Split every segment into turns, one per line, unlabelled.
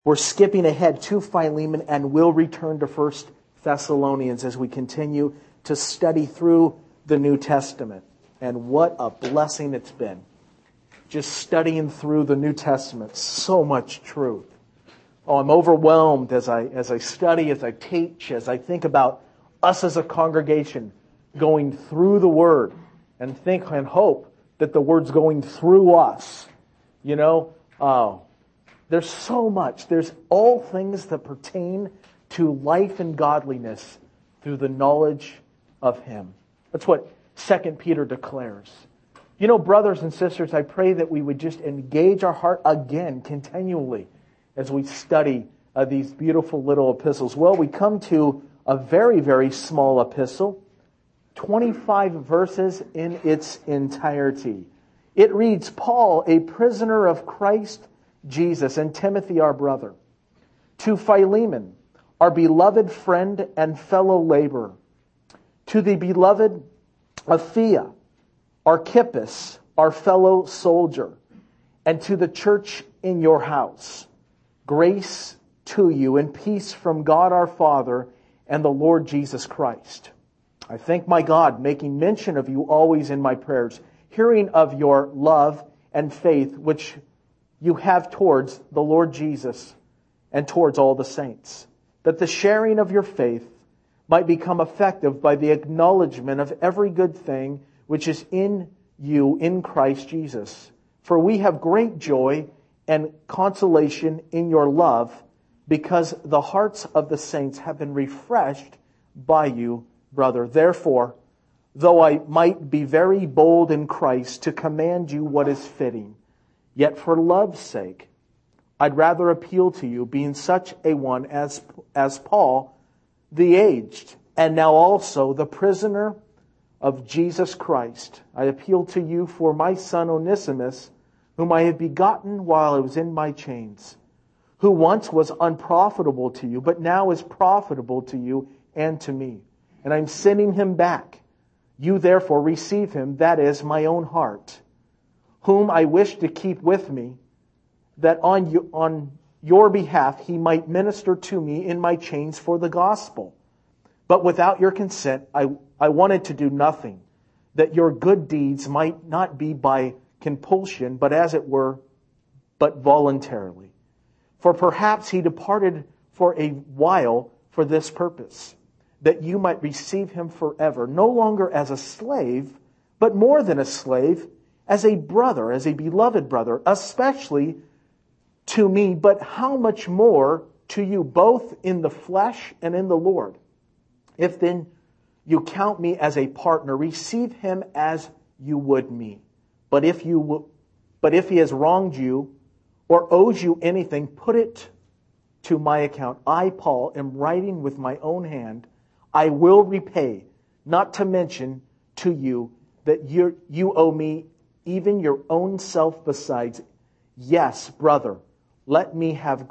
We're skipping ahead to Philemon and we'll return to 1 Thessalonians as we continue to study through the New Testament. And what a blessing it's been. Just studying through the New Testament. So much truth. Oh, I'm overwhelmed as I study, as I teach, as I think about us as a congregation going through the Word and think and hope that the Word's going through us. You know, there's so much. There's all things that pertain to life and godliness through the knowledge of Him. That's what 2 Peter declares. You know, brothers and sisters, I pray that we would just engage our heart again continually as we study these beautiful little epistles. Well, we come to a very, very small epistle, 25 verses in its entirety. It reads, Paul, a prisoner of Christ Jesus, and Timothy, our brother, to Philemon, our beloved friend and fellow laborer, to the beloved Apphia, Archippus, our fellow soldier, and to the church in your house. Grace to you and peace from God our Father and the Lord Jesus Christ. I thank my God, making mention of you always in my prayers, hearing of your love and faith which you have towards the Lord Jesus and towards all the saints, that the sharing of your faith might become effective by the acknowledgement of every good thing which is in you in Christ Jesus. For we have great joy and consolation in your love, because the hearts of the saints have been refreshed by you, brother. Therefore, though I might be very bold in Christ to command you what is fitting, yet for love's sake, I'd rather appeal to you, being such a one as Paul, the aged, and now also the prisoner of Jesus Christ. I appeal to you for my son Onesimus, whom I have begotten while I was in my chains, who once was unprofitable to you, but now is profitable to you and to me. And I'm sending him back. You therefore receive him, that is, my own heart, whom I wish to keep with me, that on your behalf he might minister to me in my chains for the gospel. But without your consent, I wanted to do nothing, that your good deeds might not be by compulsion, but as it were, but voluntarily. For perhaps he departed for a while for this purpose, that you might receive him forever, no longer as a slave, but more than a slave, as a brother, as a beloved brother, especially to me, but how much more to you, both in the flesh and in the Lord. If then you count me as a partner, receive him as you would me. But if he has wronged you or owes you anything, put it to my account. I, Paul, am writing with my own hand. I will repay, not to mention to you that you owe me even your own self besides. Yes, brother, let me have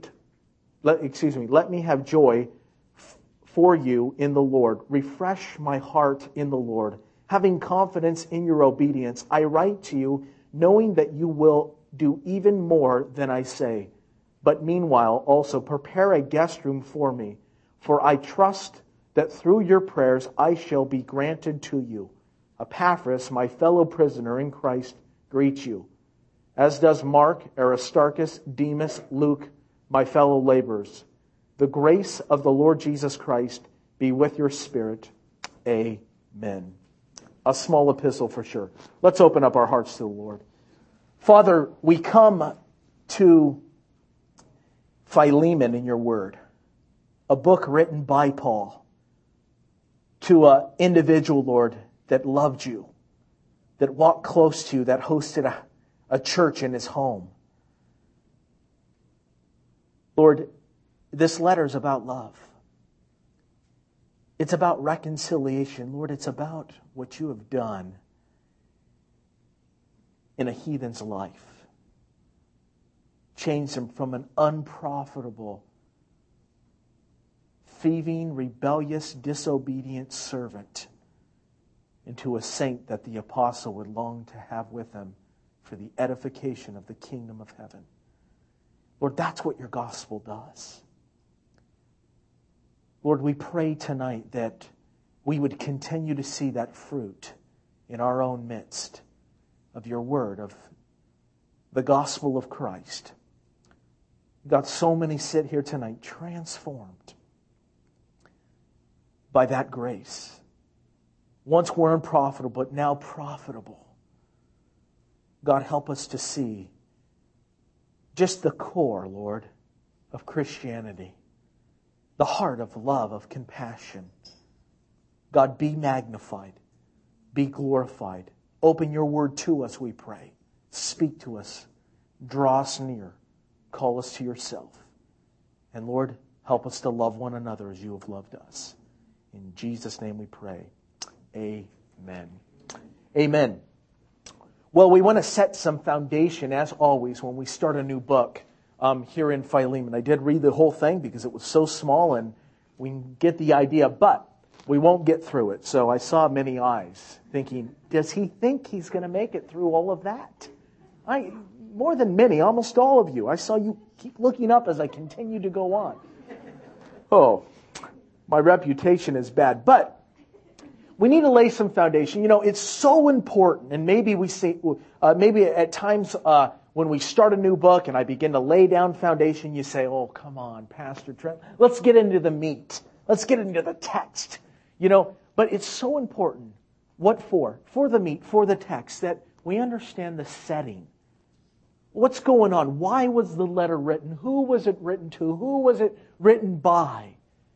joy for you in the Lord. Refresh my heart in the Lord. Having confidence in your obedience, I write to you, knowing that you will do even more than I say. But meanwhile, also prepare a guest room for me, for I trust that through your prayers I shall be granted to you. Epaphras, my fellow prisoner in Christ, greets you, as does Mark, Aristarchus, Demas, Luke, my fellow laborers. The grace of the Lord Jesus Christ be with your spirit. Amen. A small epistle for sure. Let's open up our hearts to the Lord. Father, we come to Philemon in your word, a book written by Paul to an individual, Lord, that loved you, that walked close to you, that hosted a church in his home. Lord, this letter is about love. It's about reconciliation. Lord, it's about what you have done in a heathen's life. Changed him from an unprofitable, thieving, rebellious, disobedient servant into a saint that the apostle would long to have with him for the edification of the kingdom of heaven. Lord, that's what your gospel does. Lord, we pray tonight that we would continue to see that fruit in our own midst of your word, of the gospel of Christ. God, so many sit here tonight transformed by that grace. Once were unprofitable, but now profitable. God, help us to see just the core, Lord, of Christianity. The heart of love, of compassion. God, be magnified. Be glorified. Open your word to us, we pray. Speak to us. Draw us near. Call us to yourself. And Lord, help us to love one another as you have loved us. In Jesus' name we pray. Amen. Amen. Well, we want to set some foundation, as always, when we start a new book here in Philemon. I did read the whole thing because it was so small and we can get the idea, but we won't get through it. So I saw many eyes thinking, does he think he's going to make it through all of that? More than many, almost all of you. I saw you keep looking up as I continue to go on. Oh, my reputation is bad. But we need to lay some foundation. You know, it's so important. And maybe we say, maybe at times when we start a new book and I begin to lay down foundation, you say, oh, come on, Pastor Trent, let's get into the meat. Let's get into the text. You know, but it's so important. What for? For the meat, for the text, that we understand the setting. What's going on? Why was the letter written? Who was it written to? Who was it written by?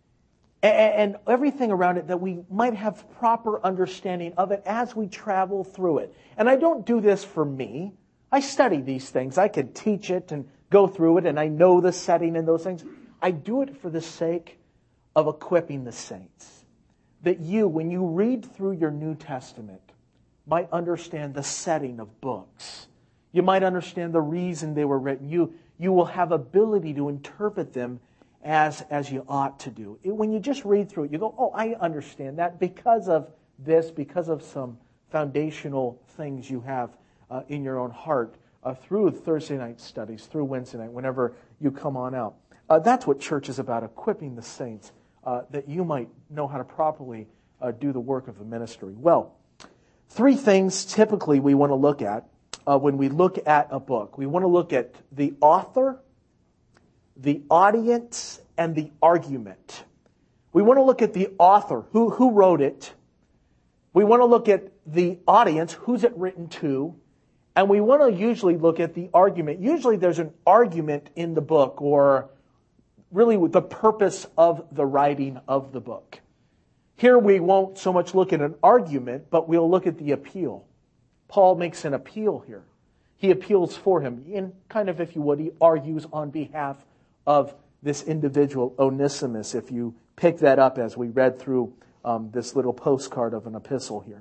And everything around it, that we might have proper understanding of it as we travel through it. And I don't do this for me. I study these things. I could teach it and go through it, and I know the setting and those things. I do it for the sake of equipping the saints. That you, when you read through your New Testament, might understand the setting of books. You might understand the reason they were written. You will have ability to interpret them as you ought to do. When you just read through it, you go, oh, I understand that because of this, because of some foundational things you have in your own heart through Thursday night studies, through Wednesday night, whenever you come on out. That's what church is about, equipping the saints that you might know how to properly do the work of the ministry. Well, three things typically we want to look at when we look at a book. We want to look at the author, the audience, and the argument. We want to look at the author, who wrote it. We want to look at the audience, who's it written to. And we want to usually look at the argument. Usually there's an argument in the book, or really the purpose of the writing of the book. Here we won't so much look at an argument, but we'll look at the appeal. Paul makes an appeal here. He appeals for him. And kind of, if you would, he argues on behalf of this individual, Onesimus, if you pick that up as we read through this little postcard of an epistle here.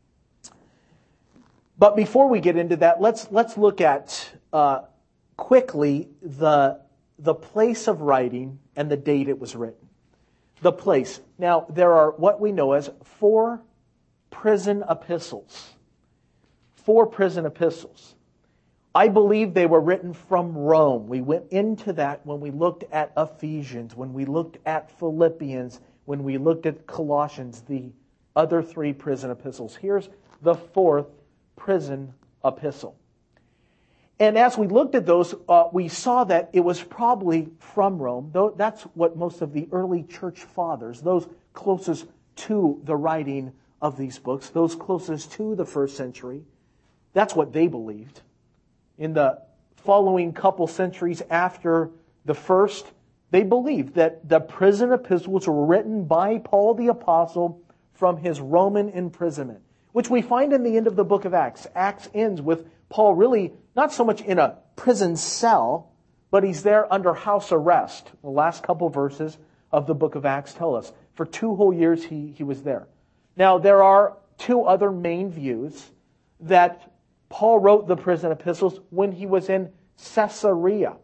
But before we get into that, let's look at quickly the place of writing and the date it was written. The place. Now, there are what we know as 4 prison epistles. 4 prison epistles. I believe they were written from Rome. We went into that when we looked at Ephesians, when we looked at Philippians, when we looked at Colossians, the other 3 prison epistles. Here's the 4th prison epistle. And as we looked at those, we saw that it was probably from Rome. Though that's what most of the early church fathers, those closest to the writing of these books, those closest to the first century, that's what they believed. In the following couple centuries after the first, they believed that the prison epistles were written by Paul the Apostle from his Roman imprisonment, which we find in the end of the book of Acts. Acts ends with Paul really not so much in a prison cell, but he's there under house arrest. The last couple verses of the book of Acts tell us. For 2 whole years he was there. Now, there are 2 other main views that Paul wrote the prison epistles when he was in Caesarea.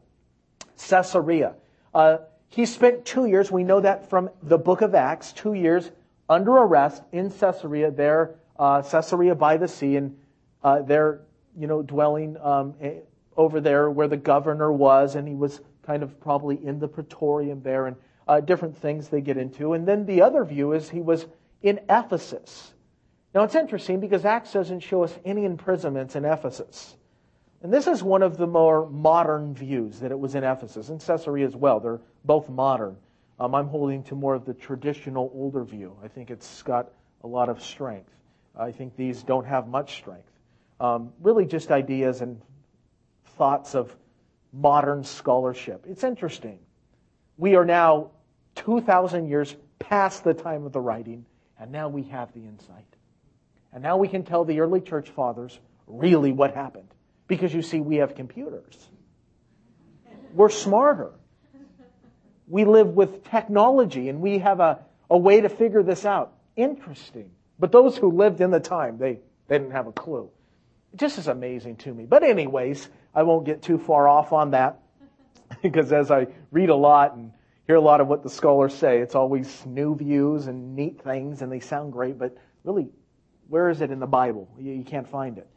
He spent 2 years, we know that from the book of Acts, 2 years under arrest in Caesarea, there, Caesarea by the sea, and there, dwelling over there where the governor was, and he was kind of probably in the Praetorium there, and different things they get into. And then the other view is he was in Ephesus. Now it's interesting because Acts doesn't show us any imprisonments in Ephesus. And this is one of the more modern views, that it was in Ephesus, and Caesarea as well. They're both modern. I'm holding to more of the traditional older view. I think it's got a lot of strength. I think these don't have much strength. Really just ideas and thoughts of modern scholarship. It's interesting. We are now 2,000 years past the time of the writing, and now we have the insight. And now we can tell the early church fathers really what happened. Because you see, we have computers. We're smarter. We live with technology, and we have a way to figure this out. Interesting. But those who lived in the time, they didn't have a clue. It just is amazing to me. But anyways, I won't get too far off on that, because as I read a lot and hear a lot of what the scholars say, it's always new views and neat things, and they sound great, but really, where is it in the Bible? You can't find it.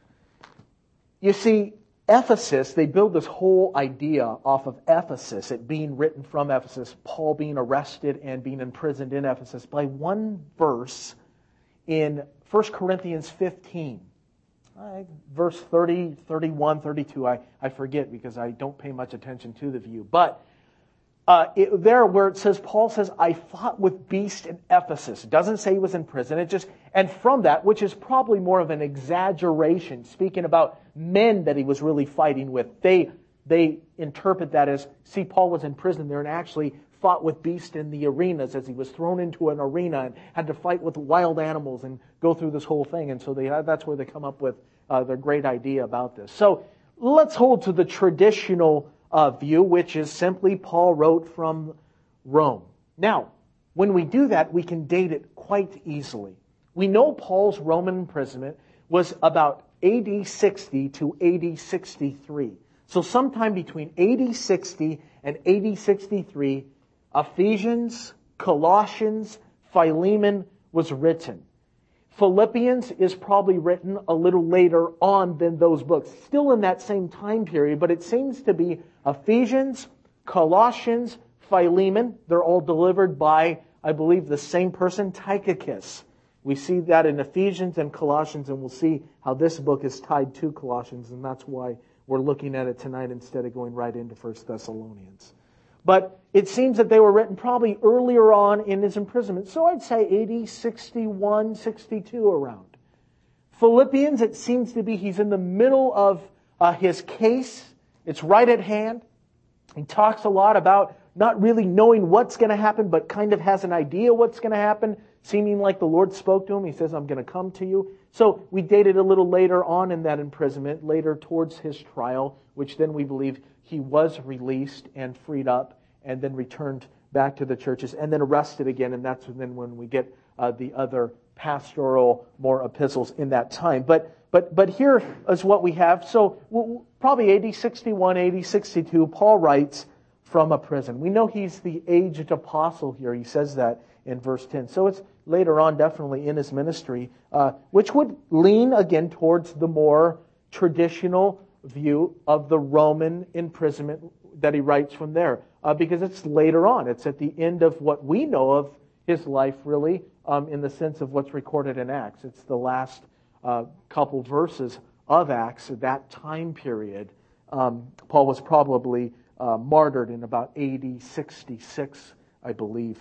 You see, Ephesus, they build this whole idea off of Ephesus, it being written from Ephesus, Paul being arrested and being imprisoned in Ephesus, by one verse in 1 Corinthians 15. Verse 30, 31, 32, I forget because I don't pay much attention to the view. But there where it says, Paul says, I fought with beasts in Ephesus. It doesn't say he was in prison. And from that, which is probably more of an exaggeration, speaking about men that he was really fighting with, they interpret that as, see, Paul was in prison there and actually fought with beasts in the arenas as he was thrown into an arena and had to fight with wild animals and go through this whole thing. And so that's where they come up with their great idea about this. So let's hold to the traditional view, which is simply Paul wrote from Rome. Now, when we do that, we can date it quite easily. We know Paul's Roman imprisonment was about AD 60 to AD 63. So sometime between AD 60 and AD 63, Ephesians, Colossians, Philemon was written. Philippians is probably written a little later on than those books. Still in that same time period, but it seems to be Ephesians, Colossians, Philemon. They're all delivered by, I believe, the same person, Tychicus. We see that in Ephesians and Colossians, and we'll see how this book is tied to Colossians, and that's why we're looking at it tonight instead of going right into 1 Thessalonians. But it seems that they were written probably earlier on in his imprisonment. So I'd say AD 61, 62 around. Philippians, it seems to be he's in the middle of his case. It's right at hand. He talks a lot about not really knowing what's going to happen, but kind of has an idea what's going to happen, seeming like the Lord spoke to him. He says, I'm going to come to you. So we dated a little later on in that imprisonment, later towards his trial, which then we believe he was released and freed up and then returned back to the churches and then arrested again. And that's then when we get the other pastoral, more epistles in that time. But here is what we have. So probably AD 61, AD 62, Paul writes from a prison. We know he's the aged apostle here. He says that in verse 10. So it's later on definitely in his ministry, which would lean again towards the more traditional view of the Roman imprisonment that he writes from there. Because it's later on. It's at the end of what we know of his life, really, in the sense of what's recorded in Acts. It's the last couple verses of Acts, that time period. Paul was probably martyred in about AD 66, I believe.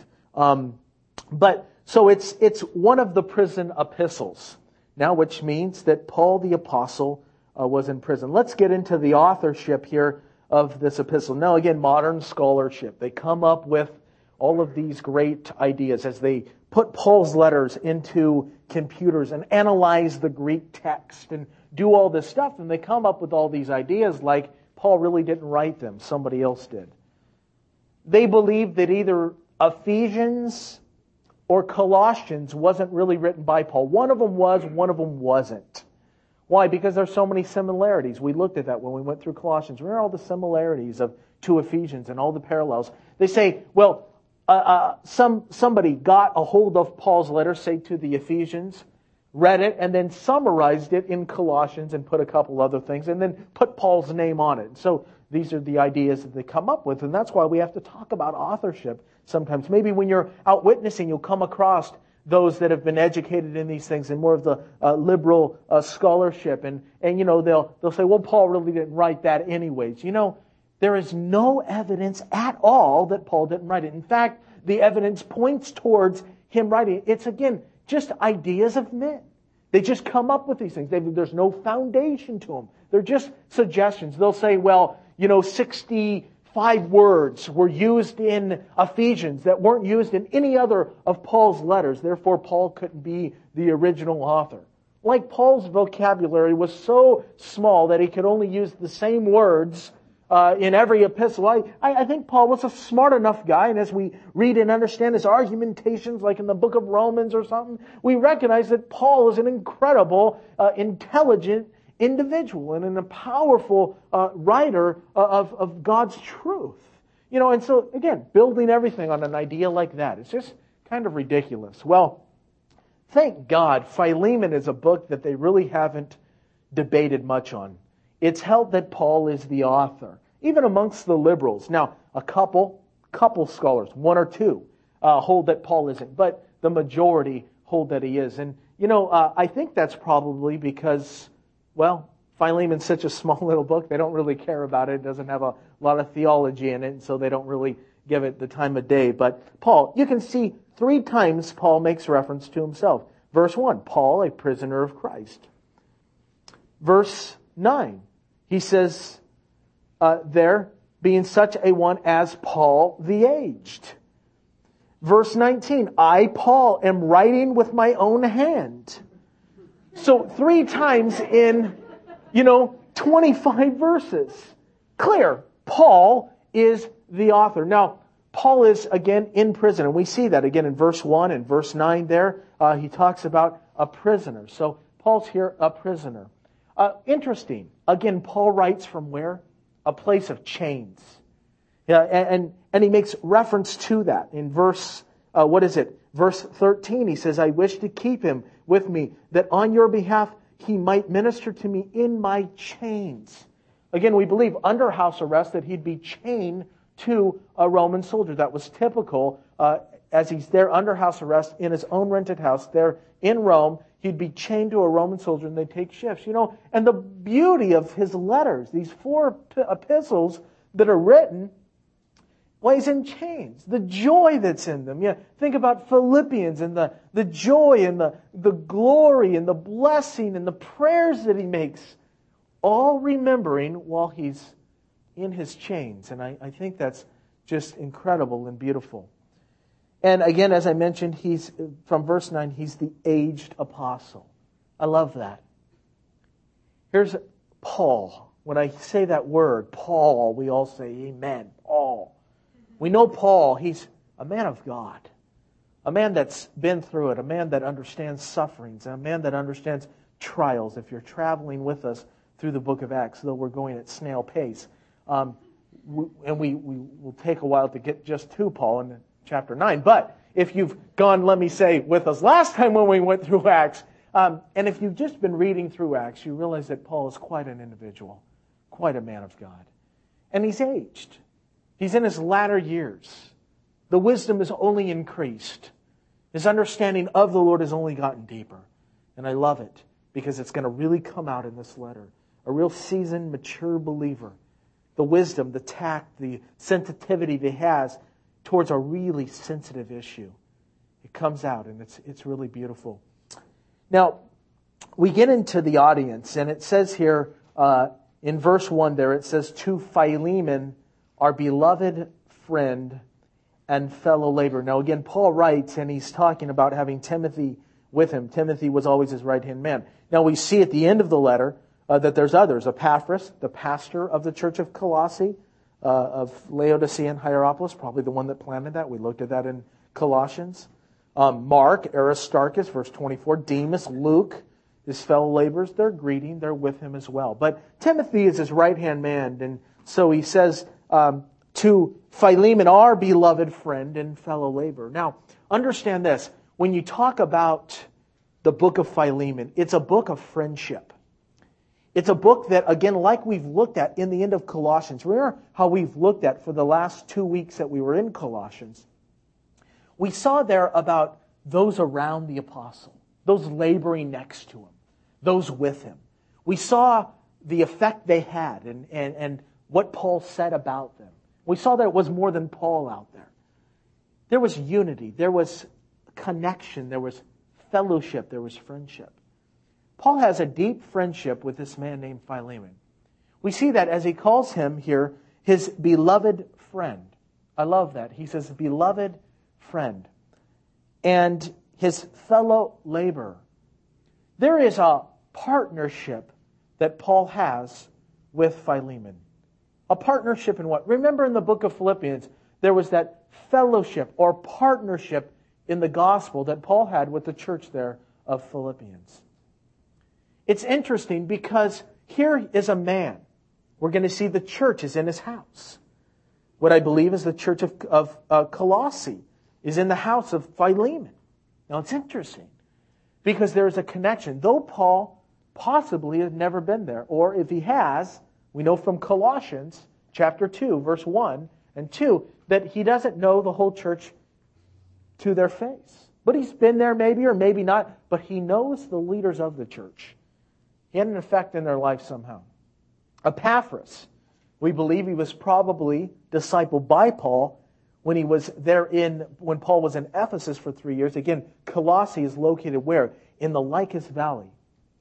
But so it's one of the prison epistles now, which means that Paul the apostle was in prison. Let's get into the authorship here of this epistle. Now, again, modern scholarship. They come up with all of these great ideas as they put Paul's letters into computers and analyze the Greek text and do all this stuff. And they come up with all these ideas like Paul really didn't write them. Somebody else did. They believe that either Ephesians or Colossians wasn't really written by Paul. One of them was, one of them wasn't. Why? Because there's so many similarities. We looked at that when we went through Colossians. Remember all the similarities to Ephesians and all the parallels. They say, well, somebody got a hold of Paul's letter, say to the Ephesians, read it, and then summarized it in Colossians and put a couple other things, and then put Paul's name on it. So these are the ideas that they come up with. And that's why we have to talk about authorship sometimes. Maybe when you're out witnessing, you'll come across those that have been educated in these things and more of the liberal scholarship. And they'll say, well, Paul really didn't write that anyways. There is no evidence at all that Paul didn't write it. In fact, the evidence points towards him writing it. It's, again, just ideas of men. They just come up with these things. There's no foundation to them. They're just suggestions. They'll say, 65 words were used in Ephesians that weren't used in any other of Paul's letters. Therefore, Paul couldn't be the original author. Like Paul's vocabulary was so small that he could only use the same words in every epistle. I think Paul was a smart enough guy, and as we read and understand his argumentations, like in the book of Romans or something, we recognize that Paul is an incredible, intelligent individual and a powerful writer of God's truth. And so, again, building everything on an idea like that, it's just kind of ridiculous. Well, thank God, Philemon is a book that they really haven't debated much on. It's held that Paul is the author, even amongst the liberals. Now, a couple scholars, one or two, hold that Paul isn't, but the majority hold that he is. And, I think that's probably because, Philemon's such a small little book, they don't really care about it. It doesn't have a lot of theology in it, and so they don't really give it the time of day. But Paul, you can see 3 times Paul makes reference to himself. Verse 1, Paul, a prisoner of Christ. Verse 9, he says, there, being such a one as Paul the aged. Verse 19, I, Paul, am writing with my own hand. So 3 times in, 25 verses. Clear, Paul is the author. Now, Paul is, again, in prison. And we see that again in verse 1 and verse 9 there. He talks about a prisoner. So Paul's here a prisoner. Interesting. Again, Paul writes from where? A place of chains. Yeah, and he makes reference to that in verse, Verse 13, he says, I wish to keep him with me, that on your behalf he might minister to me in my chains. Again, we believe under house arrest that he'd be chained to a Roman soldier. That was typical as he's there under house arrest in his own rented house there in Rome. He'd be chained to a Roman soldier and they'd take shifts. And the beauty of his letters, these 4 epistles that are written, he's in chains. The joy that's in them. Think about Philippians and the joy and the glory and the blessing and the prayers that he makes, all remembering while he's in his chains. And I think that's just incredible and beautiful. And again, as I mentioned, he's from verse 9, he's the aged apostle. I love that. Here's Paul. When I say that word, Paul, we all say amen, Paul. We know Paul, he's a man of God, a man that's been through it, a man that understands sufferings, and a man that understands trials. If you're traveling with us through the book of Acts, though we're going at snail pace, and we will take a while to get just to Paul in chapter 9. But if you've gone, let me say, with us last time when we went through Acts, and if you've just been reading through Acts, you realize that Paul is quite an individual, quite a man of God. And he's aged. He's in his latter years. The wisdom has only increased. His understanding of the Lord has only gotten deeper. And I love it because it's going to really come out in this letter. A real seasoned, mature believer. The wisdom, the tact, the sensitivity that he has towards a really sensitive issue. It comes out and it's really beautiful. Now, we get into the audience and it says here in verse 1 there, it says, to Philemon, our beloved friend and fellow laborer. Now again, Paul writes and he's talking about having Timothy with him. Timothy was always his right-hand man. Now we see at the end of the letter that there's others. Epaphras, the pastor of the church of Colossae, of Laodicea and Hierapolis, probably the one that planted that. We looked at that in Colossians. Mark, Aristarchus, verse 24. Demas, Luke, his fellow laborers, they're greeting. They're with him as well. But Timothy is his right-hand man. And so he says to Philemon, our beloved friend and fellow laborer. Now, understand this. When you talk about the book of Philemon, it's a book of friendship. It's a book that, again, like we've looked at in the end of Colossians. Remember how we've looked at for the last 2 weeks that we were in Colossians. We saw there about those around the apostle, those laboring next to him, those with him. We saw the effect they had and what Paul said about them. We saw that it was more than Paul out there. There was unity, there was connection, there was fellowship, there was friendship. Paul has a deep friendship with this man named Philemon. We see that as he calls him here his beloved friend. I love that. He says, beloved friend. And his fellow laborer. There is a partnership that Paul has with Philemon. A partnership in what? Remember in the book of Philippians, there was that fellowship or partnership in the gospel that Paul had with the church there of Philippians. It's interesting because here is a man. We're going to see the church is in his house. What I believe is the church of Colossae is in the house of Philemon. Now it's interesting because there is a connection. Though Paul possibly has never been there, or if he has, we know from Colossians chapter 2, verse 1 and 2, that he doesn't know the whole church to their face. But he's been there maybe or maybe not, but he knows the leaders of the church. He had an effect in their life somehow. Epaphras, we believe he was probably discipled by Paul when he was there when Paul was in Ephesus for 3 years. Again, Colossae is located where? In the Lycus Valley.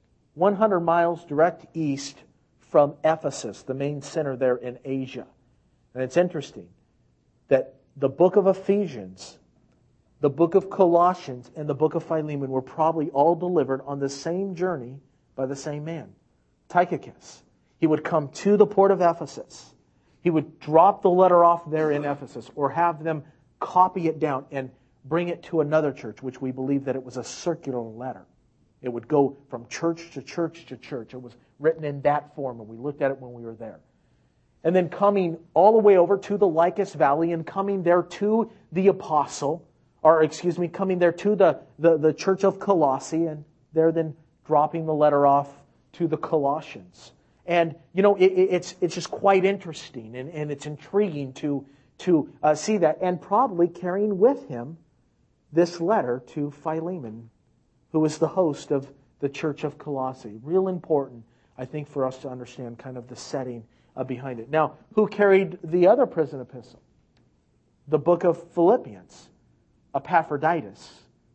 100 miles direct east from Ephesus, the main center there in Asia. And it's interesting that the book of Ephesians, the book of Colossians, and the book of Philemon were probably all delivered on the same journey by the same man, Tychicus. He would come to the port of Ephesus. He would drop the letter off there in Ephesus or have them copy it down and bring it to another church, which we believe that it was a circular letter. It would go from church to church to church. It was written in that form, and we looked at it when we were there. And then coming all the way over to the Lycus Valley and coming there to the apostle, coming there to the church of Colossae, and there then dropping the letter off to the Colossians. And, it's just quite interesting and it's intriguing to see that, and probably carrying with him this letter to Philemon, who is the host of the church of Colossae. Real important, I think, for us to understand kind of the setting behind it. Now, who carried the other prison epistle? The book of Philippians, Epaphroditus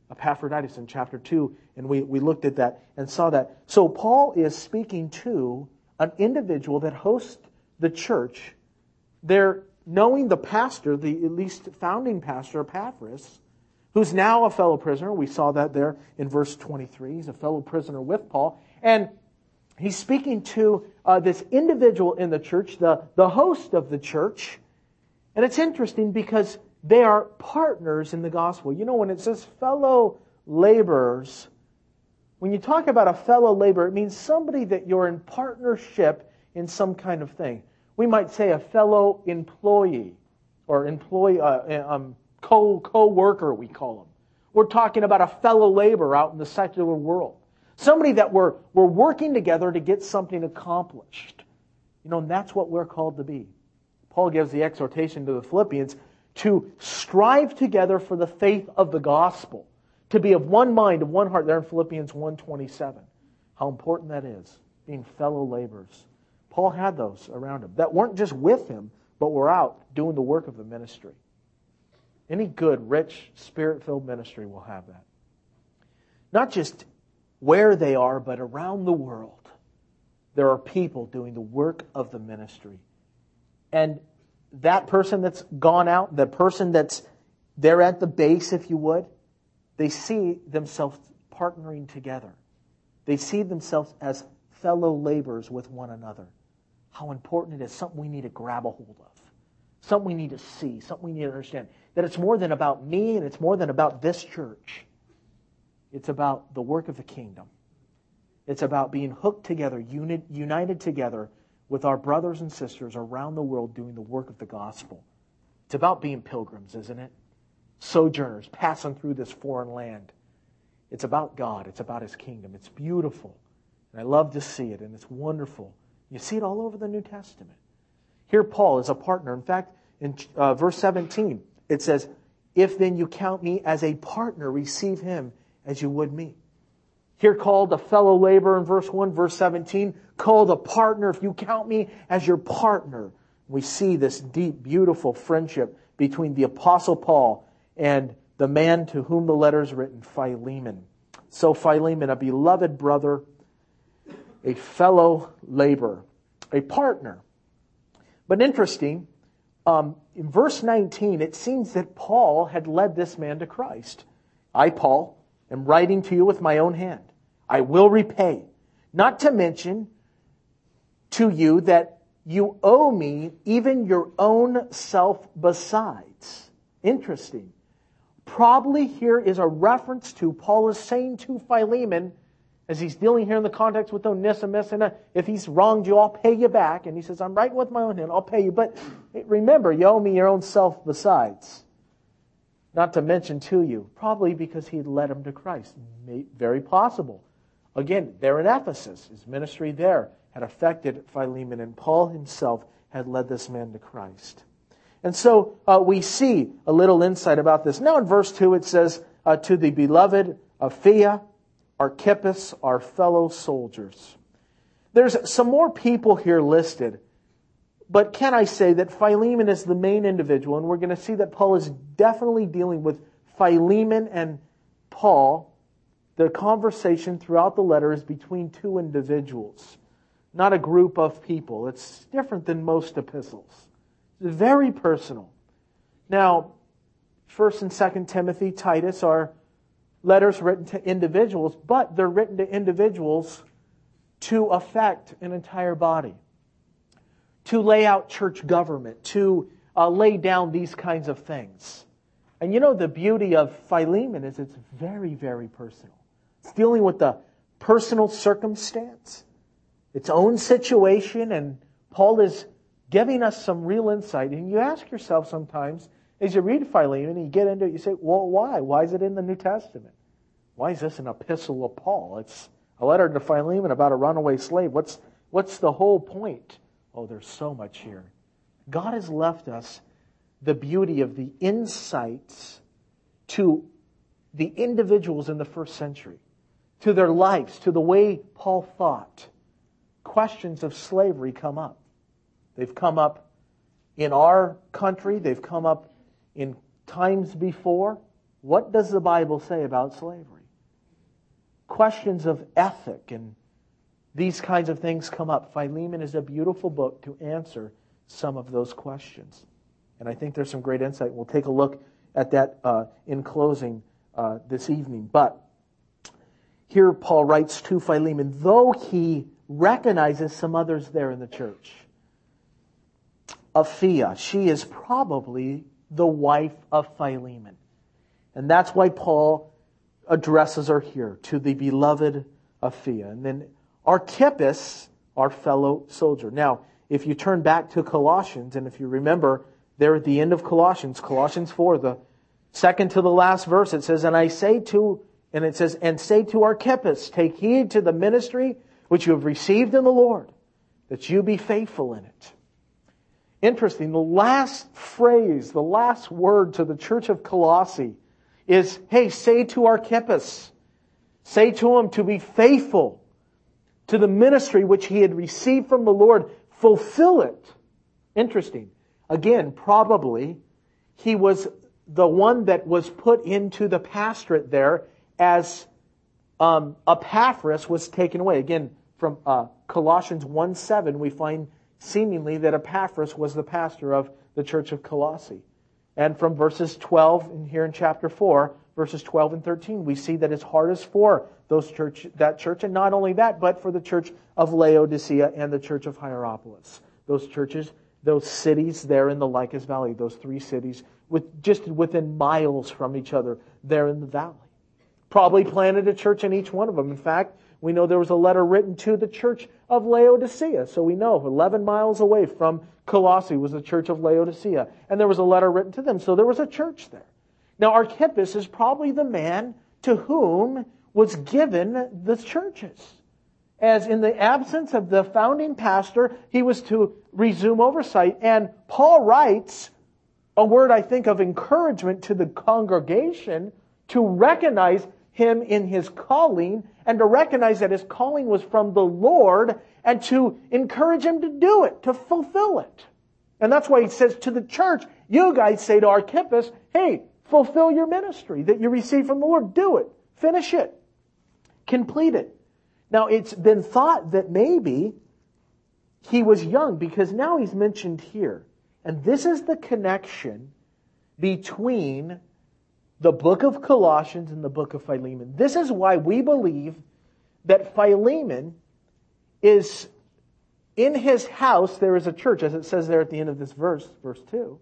in chapter 2, and we looked at that and saw that. So Paul is speaking to an individual that hosts the church. They're knowing the pastor, the at least founding pastor, Epaphras, who's now a fellow prisoner. We saw that there in verse 23. He's a fellow prisoner with Paul. And he's speaking to this individual in the church, the host of the church. And it's interesting because they are partners in the gospel. When it says fellow laborers, when you talk about a fellow laborer, it means somebody that you're in partnership in some kind of thing. We might say a fellow employee or co-worker, we call them. We're talking about a fellow laborer out in the secular world. Somebody that we're working together to get something accomplished. And that's what we're called to be. Paul gives the exhortation to the Philippians to strive together for the faith of the gospel, to be of one mind, of one heart, there in Philippians 1:27. How important that is, being fellow laborers. Paul had those around him that weren't just with him, but were out doing the work of the ministry. Any good, rich, spirit-filled ministry will have that. Not just where they are, but around the world. There are people doing the work of the ministry. And that person that's gone out, the person that's there at the base, if you would, they see themselves partnering together. They see themselves as fellow laborers with one another. How important it is, something we need to grab a hold of. Something we need to see, something we need to understand. That it's more than about me and it's more than about this church. It's about the work of the kingdom. It's about being hooked together, united together with our brothers and sisters around the world doing the work of the gospel. It's about being pilgrims, isn't it? Sojourners passing through this foreign land. It's about God. It's about His kingdom. It's beautiful. And I love to see it, and it's wonderful. You see it all over the New Testament. Here Paul is a partner. In fact, in verse 17, it says, if then you count me as a partner, receive him as you would me. Here called a fellow laborer in verse 1, verse 17, called a partner, if you count me as your partner. We see this deep, beautiful friendship between the Apostle Paul and the man to whom the letter is written, Philemon. So Philemon, a beloved brother, a fellow laborer, a partner. But interesting, in verse 19, it seems that Paul had led this man to Christ. I, Paul, am writing to you with my own hand. I will repay. Not to mention to you that you owe me even your own self besides. Interesting. Probably here is a reference to Paul is saying to Philemon, as he's dealing here in the context with Onesimus, and if he's wronged you, I'll pay you back. And he says, I'm writing with my own hand, I'll pay you. But remember, you owe me your own self besides. Not to mention to you, probably because he led him to Christ. Very possible. Again, there in Ephesus, his ministry there had affected Philemon, and Paul himself had led this man to Christ. And so we see a little insight about this. Now in verse 2 it says, to the beloved Apphia, Archippus, our fellow soldiers. There's some more people here listed, but can I say that Philemon is the main individual, and we're going to see that Paul is definitely dealing with Philemon and Paul. The conversation throughout the letter is between two individuals, not a group of people. It's different than most epistles. It's very personal. Now, 1 and 2 Timothy, Titus are letters written to individuals, but they're written to individuals to affect an entire body, to lay out church government, to lay down these kinds of things. And you know, the beauty of Philemon is it's very, very personal. It's dealing with the personal circumstance, its own situation, and Paul is giving us some real insight. And you ask yourself sometimes, as you read Philemon and you get into it, you say, well, why? Why is it in the New Testament? Why is this an epistle of Paul? It's a letter to Philemon about a runaway slave. What's the whole point? Oh, there's so much here. God has left us the beauty of the insights to the individuals in the first century, to their lives, to the way Paul thought. Questions of slavery come up. They've come up in our country. They've come up in times before. What does the Bible say about slavery? Questions of ethic and these kinds of things come up. Philemon is a beautiful book to answer some of those questions. And I think there's some great insight. We'll take a look at that in closing this evening. But here Paul writes to Philemon, though he recognizes some others there in the church. Apphia, she is probably the wife of Philemon. And that's why Paul addresses her here, to the beloved Apphia. And then Archippus, our fellow soldier. Now, if you turn back to Colossians, and if you remember there at the end of Colossians 4, the second to the last verse, it says, and say to Archippus, take heed to the ministry which you have received in the Lord, that you be faithful in it. Interesting, the last phrase, the last word to the church of Colossae is, hey, say to Archippus, say to him to be faithful to the ministry which he had received from the Lord, fulfill it. Interesting. Again, probably he was the one that was put into the pastorate there as Epaphras was taken away. Again, from Colossians 1:7, we find seemingly that Epaphras was the pastor of the church of Colossae. And from verses 12, and here in chapter 4, verses 12 and 13, we see that his heart is for that church, and not only that, but for the church of Laodicea and the church of Hierapolis. Those churches, those cities there in the Lycus Valley, those three cities, just within miles from each other there in the valley. Probably planted a church in each one of them. In fact, we know there was a letter written to the church of Laodicea. So we know 11 miles away from Colossae was the church of Laodicea. And there was a letter written to them. So there was a church there. Now Archippus is probably the man to whom was given the churches. as in the absence of the founding pastor, he was to resume oversight. And Paul writes a word, I think, of encouragement to the congregation to recognize him in his calling and to recognize that his calling was from the Lord and to encourage him to do it, to fulfill it. And that's why he says to the church, you guys say to Archippus, hey, fulfill your ministry that you received from the Lord. Do it. Finish it. Complete it. Now, it's been thought that maybe he was young because now he's mentioned here. And this is the connection between the book of Colossians and the book of Philemon. This is why we believe that Philemon is in his house. There is a church, as it says there at the end of this verse 2.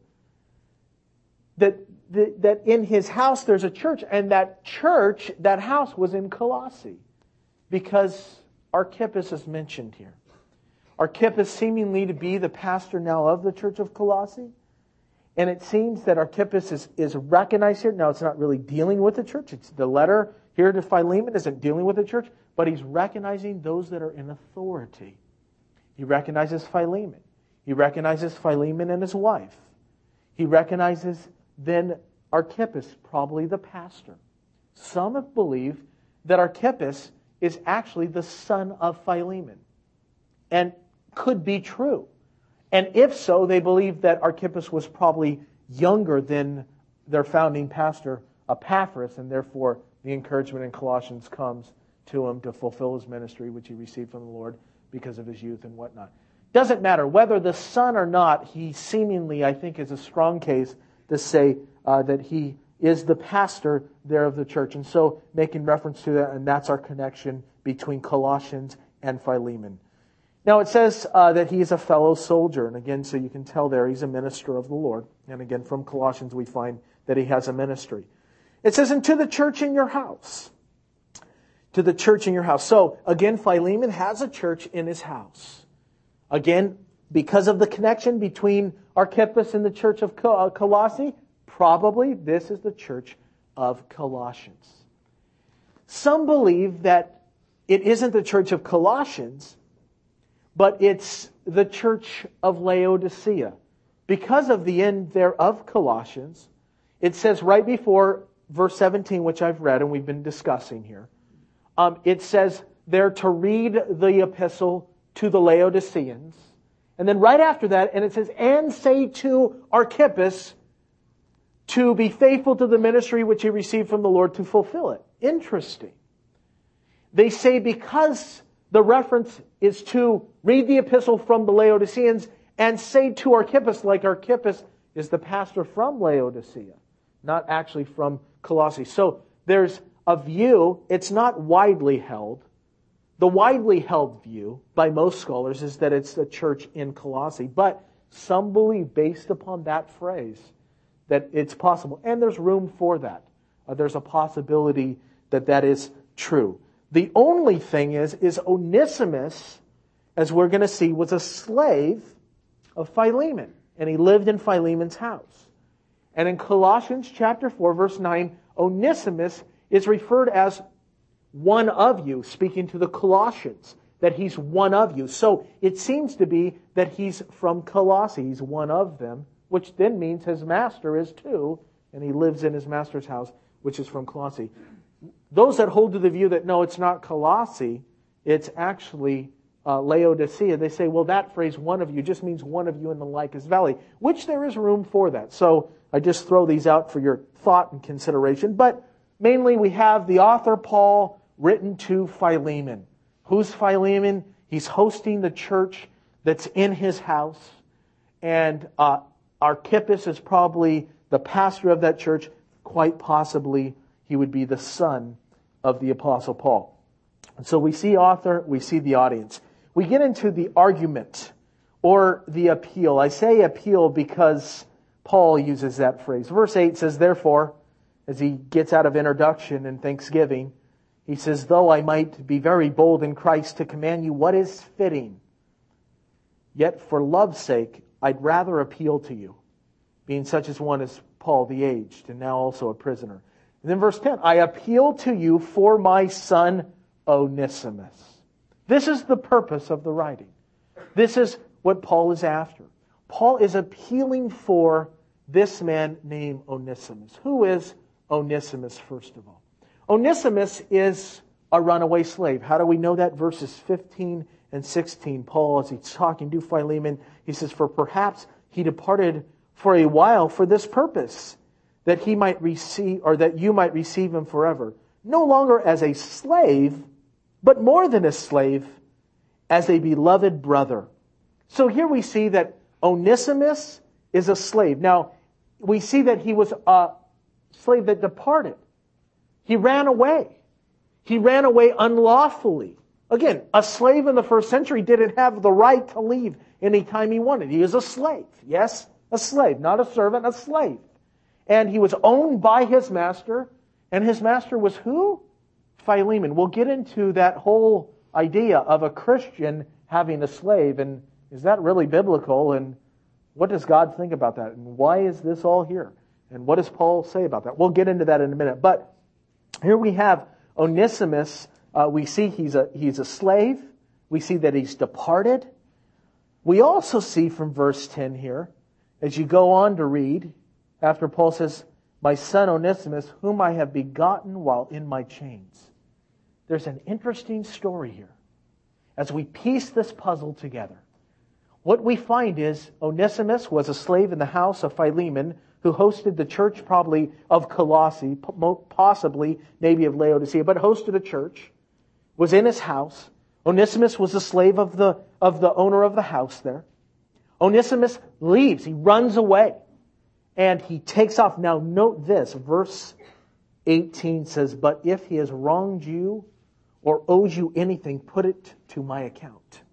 That in his house there's a church, and that church, that house was in Colossae, because Archippus is mentioned here. Archippus seemingly to be the pastor now of the church of Colossae. And it seems that Archippus is recognized here. Now, it's not really dealing with the church. It's the letter here to Philemon isn't dealing with the church, but he's recognizing those that are in authority. He recognizes Philemon. He recognizes Philemon and his wife. He recognizes then Archippus, probably the pastor. Some have believed that Archippus is actually the son of Philemon, and could be true. And if so, they believe that Archippus was probably younger than their founding pastor, Epaphras, and therefore the encouragement in Colossians comes to him to fulfill his ministry, which he received from the Lord because of his youth and whatnot. Doesn't matter whether the son or not, he seemingly, I think, is a strong case to say that he is the pastor there of the church. And so making reference to that, and that's our connection between Colossians and Philemon. Now it says that he is a fellow soldier. And again, so you can tell there he's a minister of the Lord. And again, from Colossians we find that he has a ministry. It says, and to the church in your house. To the church in your house. So again, Philemon has a church in his house. Again, because of the connection between Archippus and the church of Colossae, probably this is the church of Colossians. Some believe that it isn't the church of Colossians, but it's the church of Laodicea. Because of the end there of Colossians, it says right before verse 17, which I've read and we've been discussing here, it says there to read the epistle to the Laodiceans. And then right after that, and it says, and say to Archippus to be faithful to the ministry which he received from the Lord to fulfill it. Interesting. They say because the reference is to read the epistle from the Laodiceans and say to Archippus, like Archippus is the pastor from Laodicea, not actually from Colossae. So there's a view, it's not widely held. The widely held view by most scholars is that it's the church in Colossae. But some believe, based upon that phrase, that it's possible. And there's room for that. There's a possibility that that is true. The only thing is Onesimus, as we're going to see, was a slave of Philemon. And he lived in Philemon's house. And in Colossians chapter 4, verse 9, Onesimus is referred as one of you, speaking to the Colossians, that he's one of you. So it seems to be that he's from Colossae. He's one of them, which then means his master is too, and he lives in his master's house, which is from Colossae. Those that hold to the view that no, it's not Colossae, it's actually Laodicea, they say, well, that phrase, one of you, just means one of you in the Lycus Valley, which there is room for that. So I just throw these out for your thought and consideration. But mainly we have the author, Paul, written to Philemon. Who's Philemon? He's hosting the church that's in his house. And Archippus is probably the pastor of that church. Quite possibly he would be the son of the Apostle Paul. And so we see author, we see the audience. We get into the argument or the appeal. I say appeal because Paul uses that phrase. Verse 8 says, therefore, as he gets out of introduction and thanksgiving, he says, though I might be very bold in Christ to command you what is fitting, yet for love's sake, I'd rather appeal to you, being such as one as Paul the aged, and now also a prisoner. And then verse 10, I appeal to you for my son Onesimus, This is the purpose of the writing. This is what Paul is after. Paul is appealing for this man named Onesimus. Who is Onesimus, first of all? Onesimus is a runaway slave. How do we know that? Verses 15 and 16. Paul, as he's talking to Philemon, he says, "For perhaps he departed for a while for this purpose, that he might receive, or that you might receive him forever, no longer as a slave, but more than a slave, as a beloved brother." So here we see that Onesimus is a slave. Now, we see that he was a slave that departed. He ran away. He ran away unlawfully. Again, a slave in the first century didn't have the right to leave anytime he wanted. He was a slave. Yes, a slave, not a servant, a slave. And he was owned by his master. And his master was who? Philemon. We'll get into that whole idea of a Christian having a slave. And is that really biblical? And what does God think about that? And why is this all here? And what does Paul say about that? We'll get into that in a minute. But here we have Onesimus. We see he's a slave. We see that he's departed. We also see from verse 10 here, as you go on to read, after Paul says, "My son Onesimus, whom I have begotten while in my chains." There's an interesting story here. As we piece this puzzle together, what we find is Onesimus was a slave in the house of Philemon, who hosted the church probably of Colossae, possibly maybe of Laodicea, but hosted a church, was in his house. Onesimus was a slave of the owner of the house there. Onesimus leaves. He runs away. And he takes off. Now note this. Verse 18 says, "But if he has wronged you or owes you anything, put it to my account."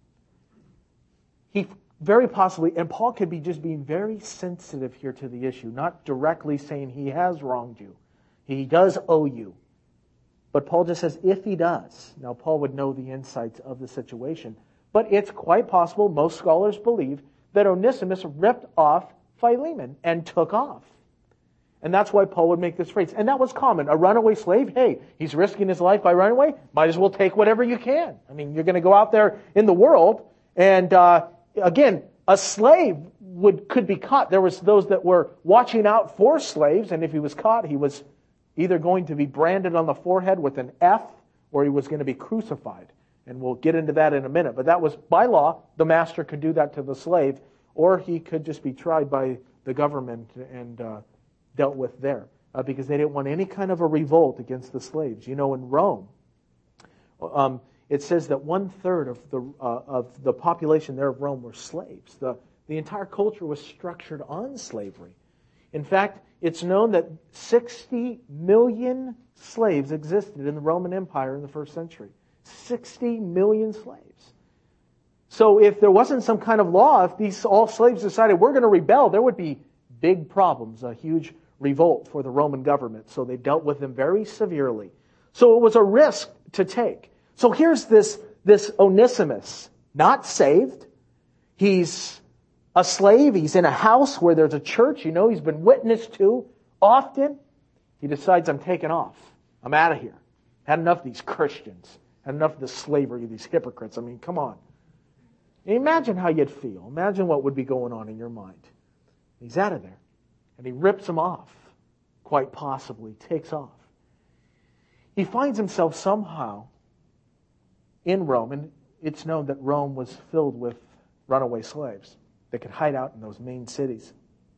He very possibly, and Paul could be just being very sensitive here to the issue, not directly saying he has wronged you. He does owe you. But Paul just says, if he does. Now, Paul would know the insights of the situation. But it's quite possible, most scholars believe, that Onesimus ripped off Philemon and took off. And that's why Paul would make this phrase. And that was common. A runaway slave, hey, he's risking his life by running away. Might as well take whatever you can. I mean, you're going to go out there in the world. And again, a slave could be caught. There was those that were watching out for slaves. And if he was caught, he was either going to be branded on the forehead with an F, or he was going to be crucified. And we'll get into that in a minute. But that was, by law, the master could do that to the slave, or he could just be tried by the government and dealt with there, because they didn't want any kind of a revolt against the slaves. You know, in Rome, it says that 1/3 of the population there of Rome were slaves. The entire culture was structured on slavery. In fact, it's known that 60 million slaves existed in the Roman Empire in the first century. 60 million slaves. So if there wasn't some kind of law, if all slaves decided we're going to rebel, there would be big problems, a huge revolt for the Roman government. So they dealt with them very severely. So it was a risk to take. So here's this Onesimus, not saved. He's a slave. He's in a house where there's a church. You know, he's been witnessed to often. He decides, I'm taking off. I'm out of here. Had enough of these Christians. Had enough of the slavery, these hypocrites. I mean, come on. Imagine how you'd feel. Imagine what would be going on in your mind. He's out of there. And he rips them off. Quite possibly. Takes off. He finds himself somehow in Rome. And it's known that Rome was filled with runaway slaves. They could hide out in those main cities.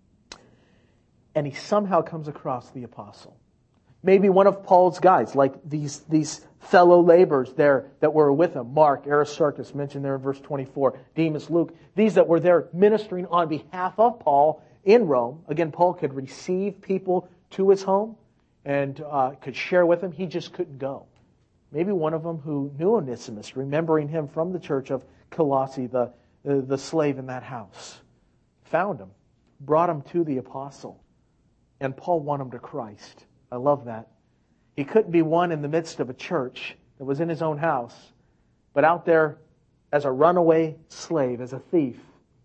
And he somehow comes across the apostle. Maybe one of Paul's guys, like these fellow laborers there that were with him. Mark, Aristarchus, mentioned there in verse 24. Demas, Luke. These that were there ministering on behalf of Paul in Rome. Again, Paul could receive people to his home and could share with them. He just couldn't go. Maybe one of them who knew Onesimus, remembering him from the church of Colossae, the slave in that house, found him, brought him to the apostle, and Paul won him to Christ. I love that. He couldn't be one in the midst of a church that was in his own house, but out there as a runaway slave, as a thief,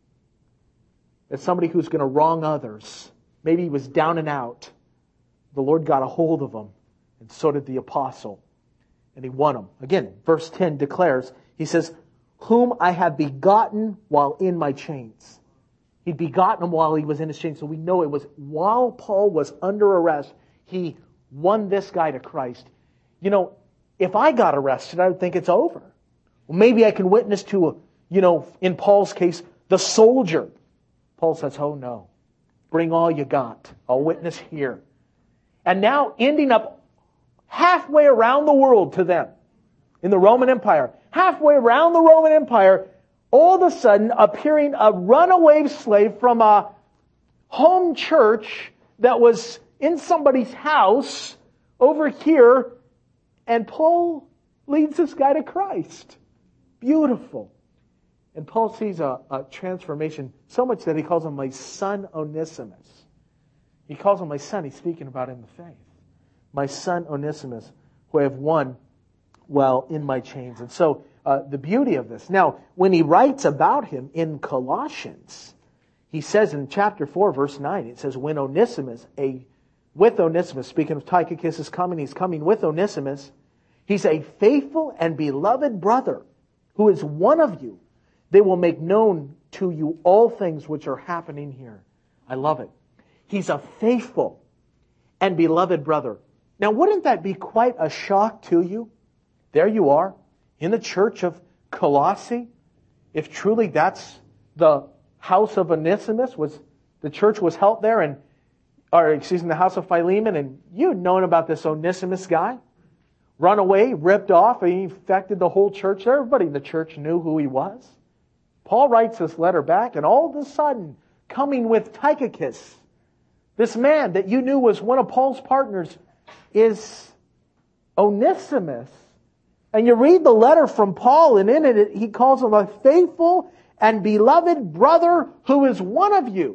as somebody who's going to wrong others. Maybe he was down and out. The Lord got a hold of him, and so did the apostle, and he won him. Again, verse 10 declares, He says, whom I have begotten while in my chains. He'd begotten him while he was in his chains. So we know it was while Paul was under arrest, he won this guy to Christ. You know, if I got arrested, I would think it's over. Well, maybe I can witness to, in Paul's case, the soldier. Paul says, oh no, bring all you got. I'll witness here. And now ending up halfway around the world to them in the Roman Empire. Halfway around the Roman Empire, all of a sudden appearing a runaway slave from a home church that was in somebody's house over here, and Paul leads this guy to Christ. Beautiful. And Paul sees a transformation, so much that he calls him my son Onesimus. He calls him my son. He's speaking about in the faith. My son Onesimus, who I have won while in my chains. And so the beauty of this. Now, when he writes about him in Colossians, he says in chapter 4, verse 9, it says, with Onesimus, speaking of Tychicus is coming, he's coming with Onesimus. He's a faithful and beloved brother who is one of you. They will make known to you all things which are happening here. I love it. He's a faithful and beloved brother. Now, wouldn't that be quite a shock to you? There you are in the church of Colossae. If truly that's the house of Onesimus, the church was held there, the house of Philemon, and you'd known about this Onesimus guy. Run away, ripped off, and he infected the whole church. Everybody in the church knew who he was. Paul writes this letter back, and all of a sudden, coming with Tychicus, this man that you knew was one of Paul's partners, is Onesimus. And you read the letter from Paul, and in it he calls him a faithful and beloved brother who is one of you.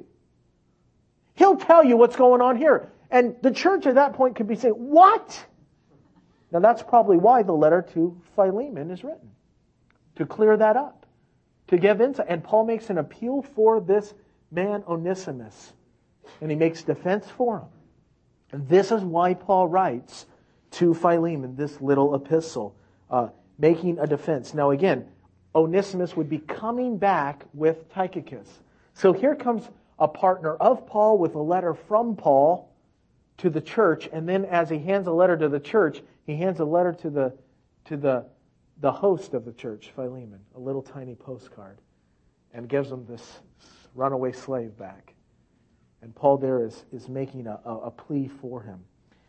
He'll tell you what's going on here. And the church at that point could be saying, what? Now that's probably why the letter to Philemon is written. To clear that up. To give insight. And Paul makes an appeal for this man Onesimus. And he makes defense for him. And this is why Paul writes to Philemon this little epistle. Making a defense. Now again, Onesimus would be coming back with Tychicus. So here comes a partner of Paul with a letter from Paul to the church, and then as he hands a letter to the church, he hands a letter to the host of the church, Philemon, a little tiny postcard, and gives him this runaway slave back. And Paul there is making a plea for him.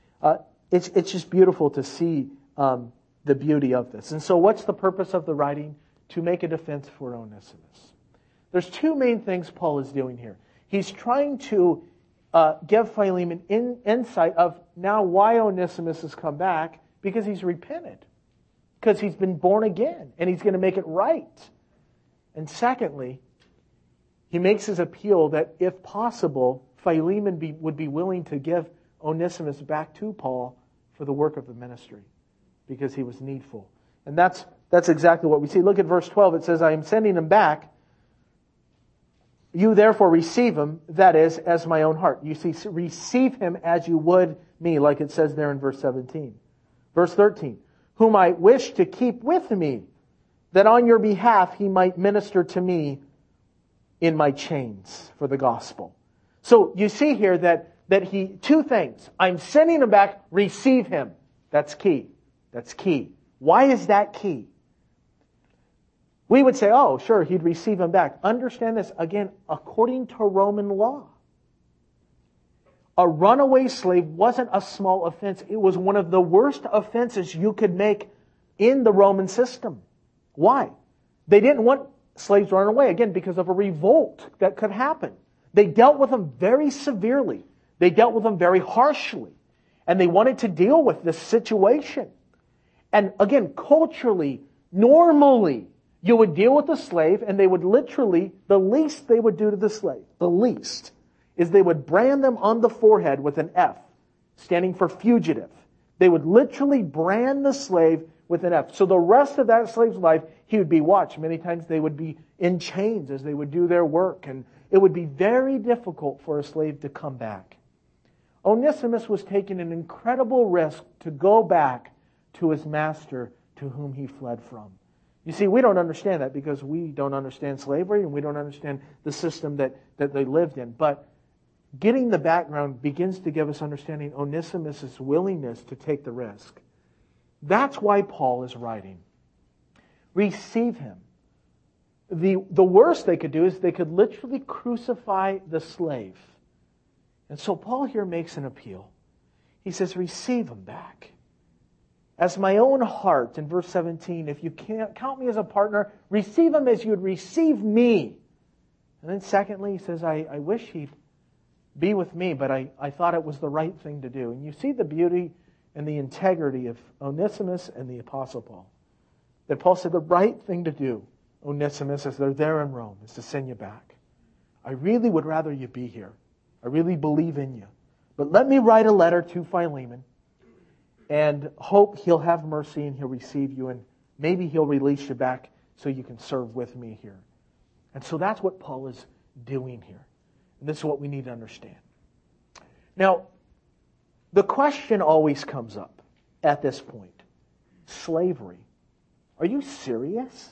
It's just beautiful to see the beauty of this. And so what's the purpose of the writing? To make a defense for Onesimus. There's two main things Paul is doing here. He's trying to give Philemon insight of now why Onesimus has come back, because he's repented. Because he's been born again, and he's going to make it right. And secondly, he makes his appeal that if possible, Philemon would be willing to give Onesimus back to Paul for the work of the ministry, because he was needful. And that's exactly what we see. Look at verse 12. It says, I am sending him back. You therefore receive him, that is, as my own heart. You see, receive him as you would me, like it says there in verse 17. Verse 13. Whom I wish to keep with me, that on your behalf he might minister to me in my chains for the gospel. So you see here that two things. I'm sending him back, receive him. That's key. That's key. Why is that key? We would say, oh, sure, he'd receive him back. Understand this, again, according to Roman law. A runaway slave wasn't a small offense. It was one of the worst offenses you could make in the Roman system. Why? They didn't want slaves running away, again, because of a revolt that could happen. They dealt with them very severely. They dealt with them very harshly. And they wanted to deal with this situation. And again, culturally, normally, you would deal with the slave, and they would literally, the least they would do to the slave, the least, is they would brand them on the forehead with an F, standing for fugitive. They would literally brand the slave with an F. So the rest of that slave's life, he would be watched. Many times they would be in chains as they would do their work, and it would be very difficult for a slave to come back. Onesimus was taking an incredible risk to go back to his master to whom he fled from. You see, we don't understand that because we don't understand slavery and we don't understand the system that they lived in. But getting the background begins to give us understanding Onesimus' willingness to take the risk. That's why Paul is writing. Receive him. The worst they could do is they could literally crucify the slave. And so Paul here makes an appeal. He says, receive him back. As my own heart, in verse 17, if you can't count me as a partner, receive him as you would receive me. And then secondly, he says, I wish he'd be with me, but I thought it was the right thing to do. And you see the beauty and the integrity of Onesimus and the Apostle Paul. That Paul said the right thing to do, Onesimus, as they're there in Rome, is to send you back. I really would rather you be here. I really believe in you. But let me write a letter to Philemon and hope he'll have mercy and he'll receive you and maybe he'll release you back so you can serve with me here. And so that's what Paul is doing here. And this is what we need to understand. Now, the question always comes up at this point. Slavery. Are you serious?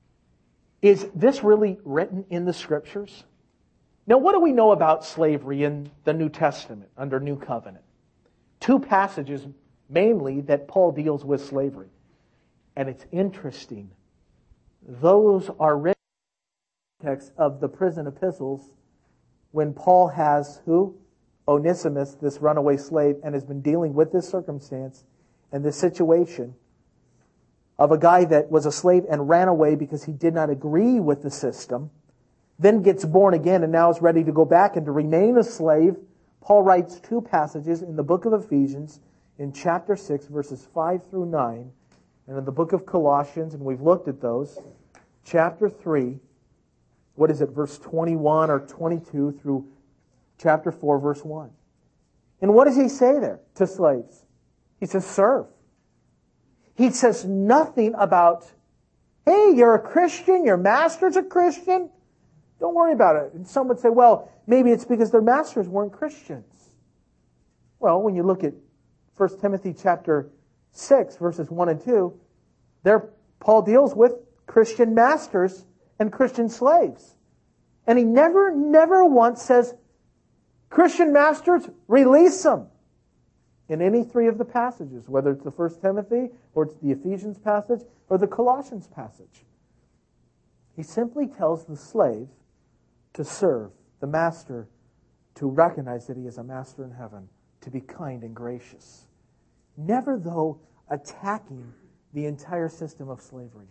Is this really written in the Scriptures? Now, what do we know about slavery in the New Testament, under New Covenant? 2 passages mainly that Paul deals with slavery. And it's interesting. Those are written in the context of the prison epistles when Paul has who? Onesimus, this runaway slave, and has been dealing with this circumstance and this situation of a guy that was a slave and ran away because he did not agree with the system, then gets born again and now is ready to go back and to remain a slave. Paul writes 2 passages in the book of Ephesians in chapter 6, verses 5 through 9, and in the book of Colossians, and we've looked at those, chapter 3, verse 21 or 22 through chapter 4, verse 1. And what does he say there to slaves? He says, serve. He says nothing about, hey, you're a Christian, your master's a Christian. Don't worry about it. And some would say, well, maybe it's because their masters weren't Christians. Well, when you look at 1 Timothy chapter 6, verses 1 and 2, there Paul deals with Christian masters and Christian slaves. And he never once says, Christian masters, release them. In any 3 of the passages, whether it's the 1 Timothy, or it's the Ephesians passage, or the Colossians passage. He simply tells the slave to serve, the master to recognize that he is a master in heaven, to be kind and gracious. Never, though, attacking the entire system of slavery.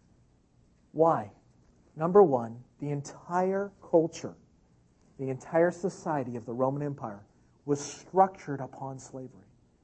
Why? Number one, the entire culture, the entire society of the Roman Empire was structured upon slavery.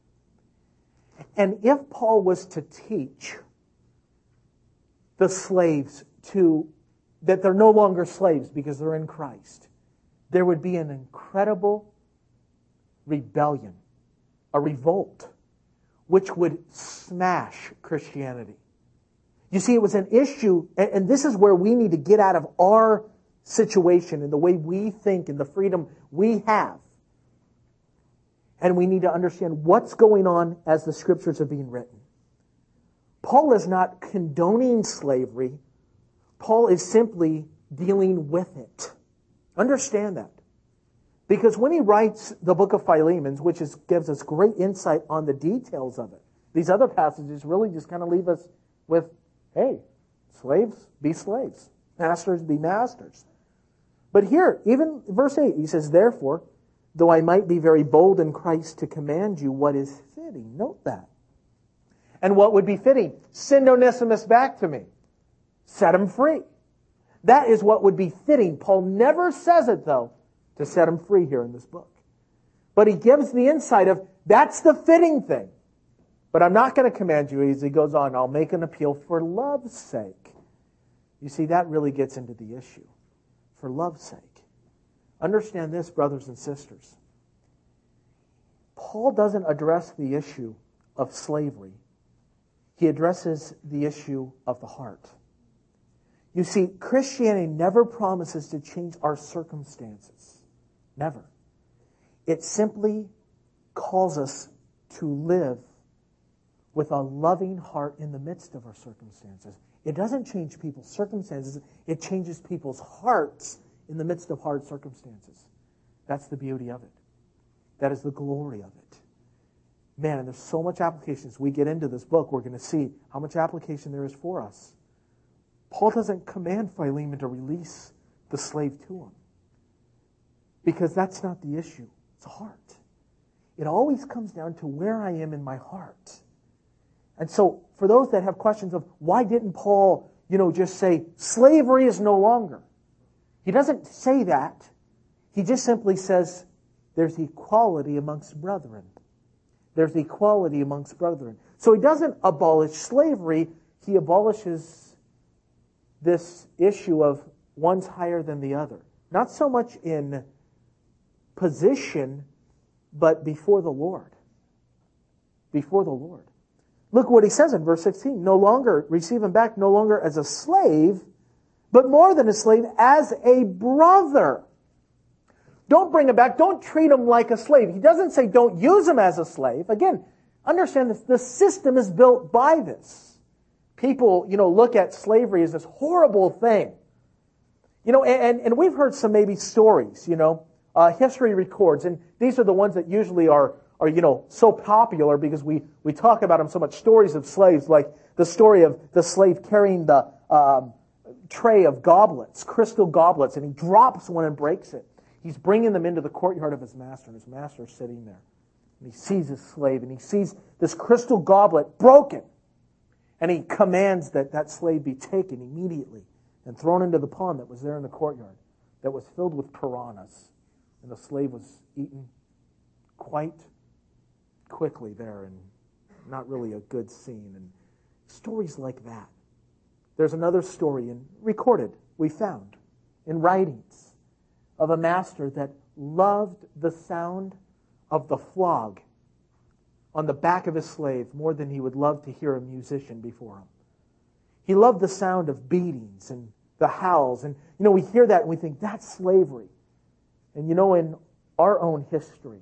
And if Paul was to teach the slaves that they're no longer slaves because they're in Christ, there would be an incredible rebellion, a revolt, which would smash Christianity. You see, it was an issue, and this is where we need to get out of our situation and the way we think and the freedom we have. And we need to understand what's going on as the Scriptures are being written. Paul is not condoning slavery. Paul is simply dealing with it. Understand that. Because when he writes the book of Philemon, which gives us great insight on the details of it, these other passages really just kind of leave us with, hey, slaves, be slaves. Masters, be masters. But here, even verse 8, he says, therefore, though I might be very bold in Christ to command you what is fitting. Note that. And what would be fitting? Send Onesimus back to me. Set him free. That is what would be fitting. Paul never says it, though, to set him free here in this book. But he gives the insight of, that's the fitting thing. But I'm not going to command you, as he goes on, I'll make an appeal for love's sake. You see, that really gets into the issue. For love's sake. Understand this, brothers and sisters. Paul doesn't address the issue of slavery. He addresses the issue of the heart. You see, Christianity never promises to change our circumstances. Never. It simply calls us to live with a loving heart in the midst of our circumstances. It doesn't change people's circumstances. It changes people's hearts in the midst of hard circumstances. That's the beauty of it. That is the glory of it. Man, and there's so much application. As we get into this book, we're going to see how much application there is for us. Paul doesn't command Philemon to release the slave to him, because that's not the issue. It's the heart. It always comes down to where I am in my heart. And so, for those that have questions of why didn't Paul, just say, slavery is no longer. He doesn't say that. He just simply says, there's equality amongst brethren. There's equality amongst brethren. So he doesn't abolish slavery. He abolishes this issue of one's higher than the other. Not so much in position, but before the Lord. Before the Lord. Look what he says in verse 16. No longer, receive him back no longer as a slave, but more than a slave, as a brother. Don't bring him back. Don't treat him like a slave. He doesn't say don't use him as a slave. Again, understand this. The system is built by this. People, look at slavery as this horrible thing. And we've heard some maybe stories, history records, and these are the ones that usually are so popular because we talk about them so much. Stories of slaves, like the story of the slave carrying the tray of goblets, crystal goblets, and he drops one and breaks it. He's bringing them into the courtyard of his master, and his master is sitting there. And he sees his slave, and he sees this crystal goblet broken. And he commands that that slave be taken immediately and thrown into the pond that was there in the courtyard that was filled with piranhas. And the slave was eaten quite quickly there, and not really a good scene. And stories like that. There's another story recorded, we found, in writings, of a master that loved the sound of the flog on the back of his slave more than he would love to hear a musician before him. He loved the sound of beatings and the howls. And, we hear that and we think, that's slavery. And, in our own history,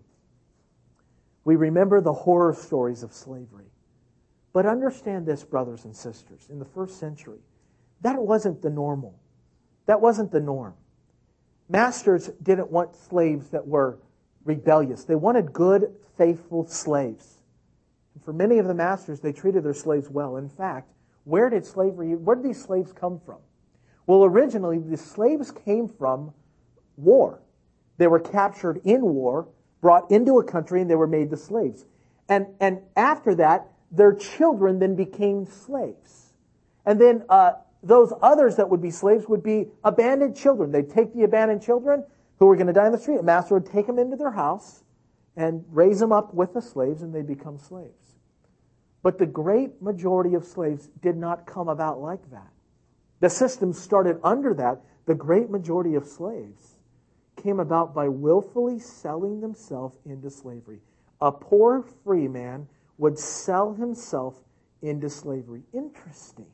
we remember the horror stories of slavery. But understand this, brothers and sisters, in the first century, that wasn't the normal. That wasn't the norm. Masters didn't want slaves that were rebellious. They wanted good, faithful slaves. And for many of the masters, they treated their slaves well. In fact, where did these slaves come from? Well, originally, the slaves came from war. They were captured in war, brought into a country, and they were made the slaves. And after that, their children then became slaves. And then those others that would be slaves would be abandoned children. They'd take the abandoned children who were going to die in the street. A master would take them into their house and raise them up with the slaves, and they'd become slaves. But the great majority of slaves did not come about like that. The system started under that. The great majority of slaves came about by willfully selling themselves into slavery. A poor free man would sell himself into slavery. Interesting.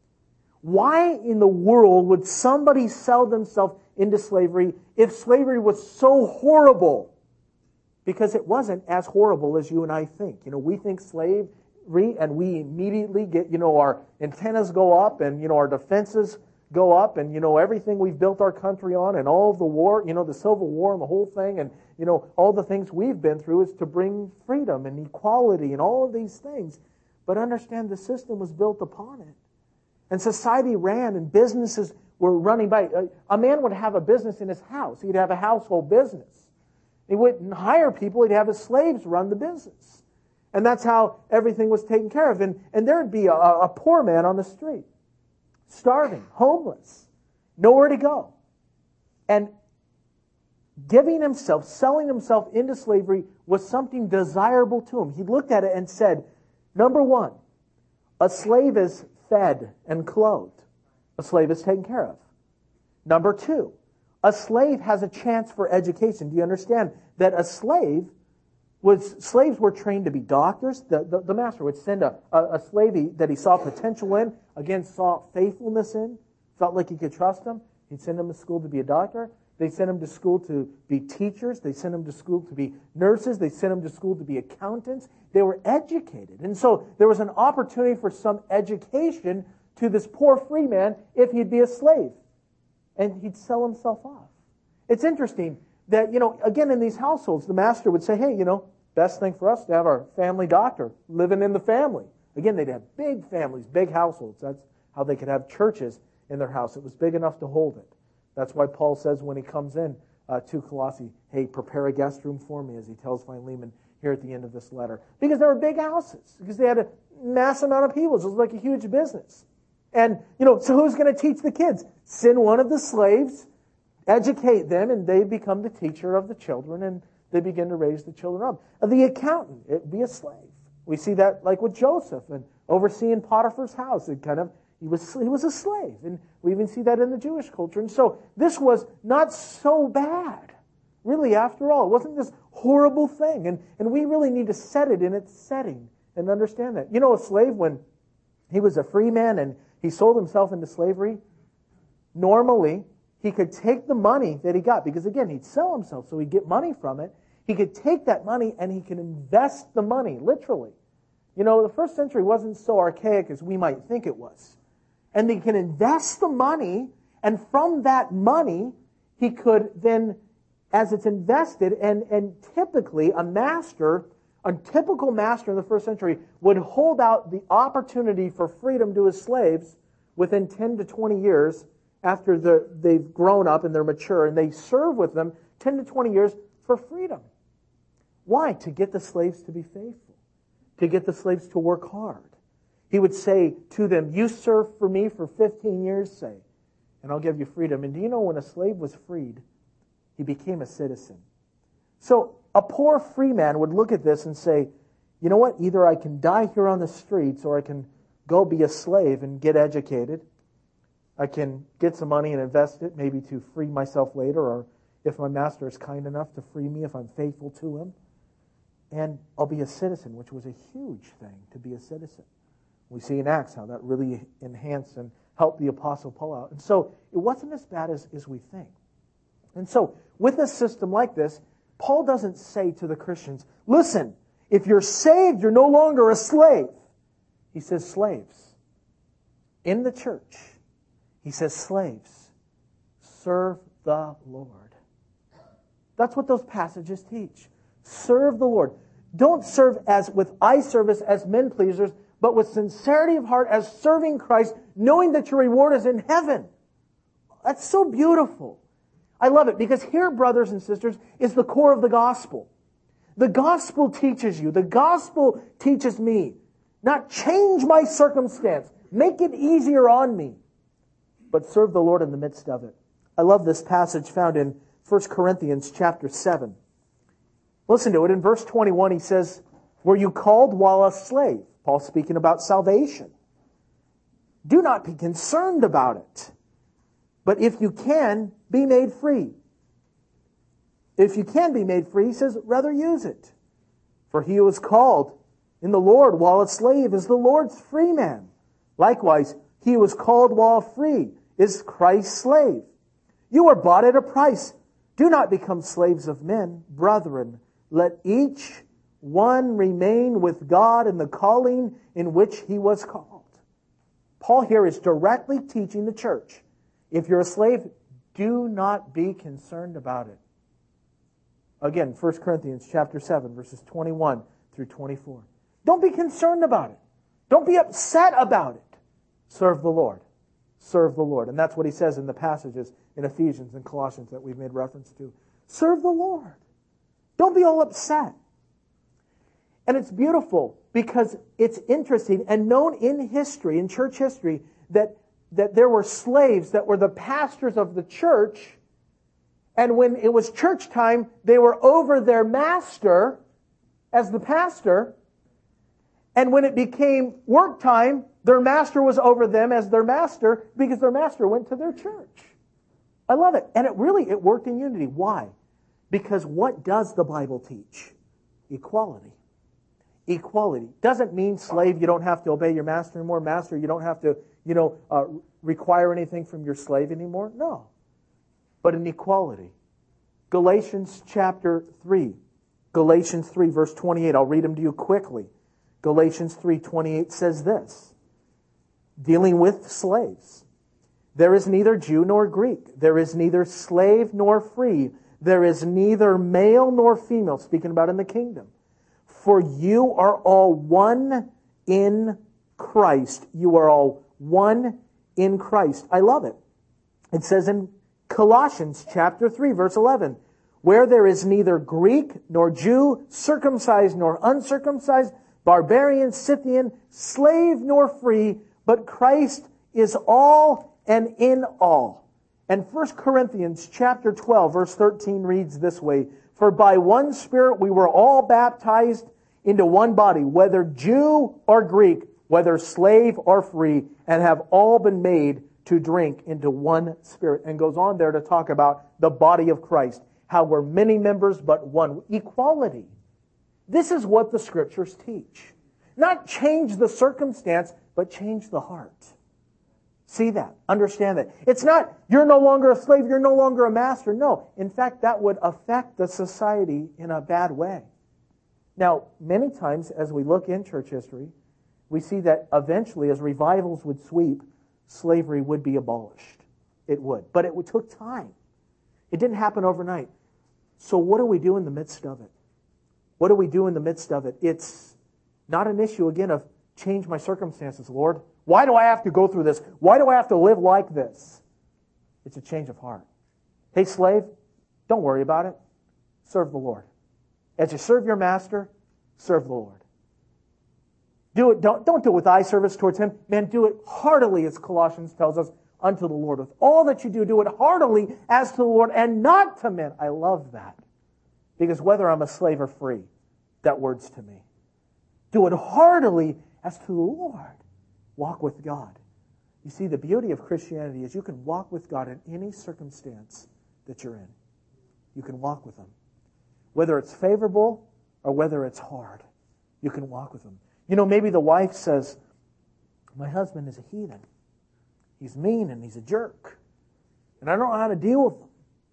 Why in the world would somebody sell themselves into slavery if slavery was so horrible? Because it wasn't as horrible as you and I think. We think slavery and we immediately get, our antennas go up and, our defenses go up and, everything we've built our country on and all of the war, the Civil War and the whole thing and, all the things we've been through is to bring freedom and equality and all of these things. But understand the system was built upon it. And society ran and businesses were running by. A man would have a business in his house. He'd have a household business. He wouldn't hire people. He'd have his slaves run the business. And that's how everything was taken care of. And there'd be a poor man on the street, starving, homeless, nowhere to go. And giving himself, selling himself into slavery was something desirable to him. He looked at it and said, number one, a slave is fed and clothed. A slave is taken care of. Number two, a slave has a chance for education. Do you understand that slaves were trained to be doctors? The master would send a slave that he saw potential in, again, saw faithfulness in, felt like he could trust him. He'd send him to school to be a doctor. They sent him to school to be teachers. They sent him to school to be nurses. They sent him to school to be accountants. They were educated. And so there was an opportunity for some education to this poor free man if he'd be a slave. And he'd sell himself off. It's interesting that, again, in these households, the master would say, hey, best thing for us to have our family doctor living in the family. Again, they'd have big families, big households. That's how they could have churches in their house. It was big enough to hold it. That's why Paul says when he comes in to Colossae, hey, prepare a guest room for me, as he tells Philemon here at the end of this letter. Because they were big houses, because they had a mass amount of people. It was like a huge business. And, so who's going to teach the kids? Send one of the slaves, educate them, and they become the teacher of the children, and they begin to raise the children up. The accountant, it'd be a slave. We see that like with Joseph and overseeing Potiphar's house. He was a slave. And we even see that in the Jewish culture. And so this was not so bad, really, after all. It wasn't this horrible thing. And we really need to set it in its setting and understand that. A slave, when he was a free man and he sold himself into slavery, normally he could take the money that he got, because again, he'd sell himself, so he'd get money from it. He could take that money and he could invest the money, literally. The first century wasn't so archaic as we might think it was. And he can invest the money, and from that money, he could then, as it's invested, and typically a typical master in the first century would hold out the opportunity for freedom to his slaves within 10 to 20 years after they've grown up and they're mature, and they serve with them 10 to 20 years for freedom. Why? To get the slaves to be faithful, to get the slaves to work hard. He would say to them, you serve for me for 15 years, say, and I'll give you freedom. And do you know when a slave was freed, he became a citizen. So a poor free man would look at this and say, you know what, either I can die here on the streets, or I can go be a slave and get educated. I can get some money and invest it, maybe to free myself later, or if my master is kind enough to free me if I'm faithful to him. And I'll be a citizen, which was a huge thing, to be a citizen. We see in Acts how that really enhanced and helped the Apostle Paul out. And so it wasn't as bad as we think. And so with a system like this, Paul doesn't say to the Christians, listen, if you're saved, you're no longer a slave. He says slaves. In the church, he says slaves, serve the Lord. That's what those passages teach. Serve the Lord. Don't serve as with eye service as men pleasers, but with sincerity of heart as serving Christ, knowing that your reward is in heaven. That's so beautiful. I love it, because here, brothers and sisters, is the core of the gospel. The gospel teaches you. The gospel teaches me. Not change my circumstance. Make it easier on me. But serve the Lord in the midst of it. I love this passage found in 1 Corinthians chapter 7. Listen to it. In verse 21, he says, were you called while a slave? Paul speaking about salvation. Do not be concerned about it. But if you can, be made free. If you can be made free, he says, rather use it. For he who is called in the Lord while a slave is the Lord's free man. Likewise, he who is called while free is Christ's slave. You are bought at a price. Do not become slaves of men. Brethren, let each one remain with God in the calling in which he was called. Paul here is directly teaching the church. If you're a slave, do not be concerned about it. Again, 1 Corinthians chapter 7, verses 21 through 24. Don't be concerned about it. Don't be upset about it. Serve the Lord. Serve the Lord. And that's what he says in the passages in Ephesians and Colossians that we've made reference to. Serve the Lord. Don't be all upset. And it's beautiful because it's interesting and known in history, in church history, that there were slaves that were the pastors of the church. And when it was church time, they were over their master as the pastor. And when it became work time, their master was over them as their master because their master went to their church. I love it. And it worked in unity. Why? Because what does the Bible teach? Equality. Equality. Doesn't mean slave, you don't have to obey your master anymore. Master, you don't have to, require anything from your slave anymore. No. But an equality. Galatians chapter 3. Galatians 3 verse 28. I'll read them to you quickly. Galatians 3:28 says this. dealing with slaves. There is neither Jew nor Greek. There is neither slave nor free. There is neither male nor female, speaking about in the kingdom. For you are all one in Christ. You are all one in Christ. I love it. It says in Colossians chapter 3, verse 11, where there is neither Greek nor Jew, circumcised nor uncircumcised, barbarian, Scythian, slave nor free, but Christ is all and in all. And 1 Corinthians chapter 12, verse 13 reads this way, for by one Spirit we were all baptized into one body, whether Jew or Greek, whether slave or free, and have all been made to drink into one Spirit. And goes on there to talk about the body of Christ, how we're many members but one. Equality. This is what the Scriptures teach. Not change the circumstance, but change the heart. See that. Understand that. It's not, you're no longer a slave, you're no longer a master. No. In fact, that would affect the society in a bad way. Now, many times as we look in church history, we see that eventually, as revivals would sweep, slavery would be abolished. It would. But it took time. It didn't happen overnight. So what do we do in the midst of it? What do we do in the midst of it? It's not an issue, again, of change my circumstances, Lord. Why do I have to go through this? Why do I have to live like this? It's a change of heart. Hey, slave, don't worry about it. Serve the Lord. As you serve your master, serve the Lord. Do it. Don't do it with eye service towards Him. Man, do it heartily, as Colossians tells us, unto the Lord. With all that you do it heartily as to the Lord and not to men. I love that. Because whether I'm a slave or free, that word's to me. Do it heartily as to the Lord. Walk with God. You see, the beauty of Christianity is you can walk with God in any circumstance that you're in. You can walk with Him. Whether it's favorable or whether it's hard, you can walk with Him. You know, maybe the wife says, my husband is a heathen. He's mean and he's a jerk. And I don't know how to deal with him.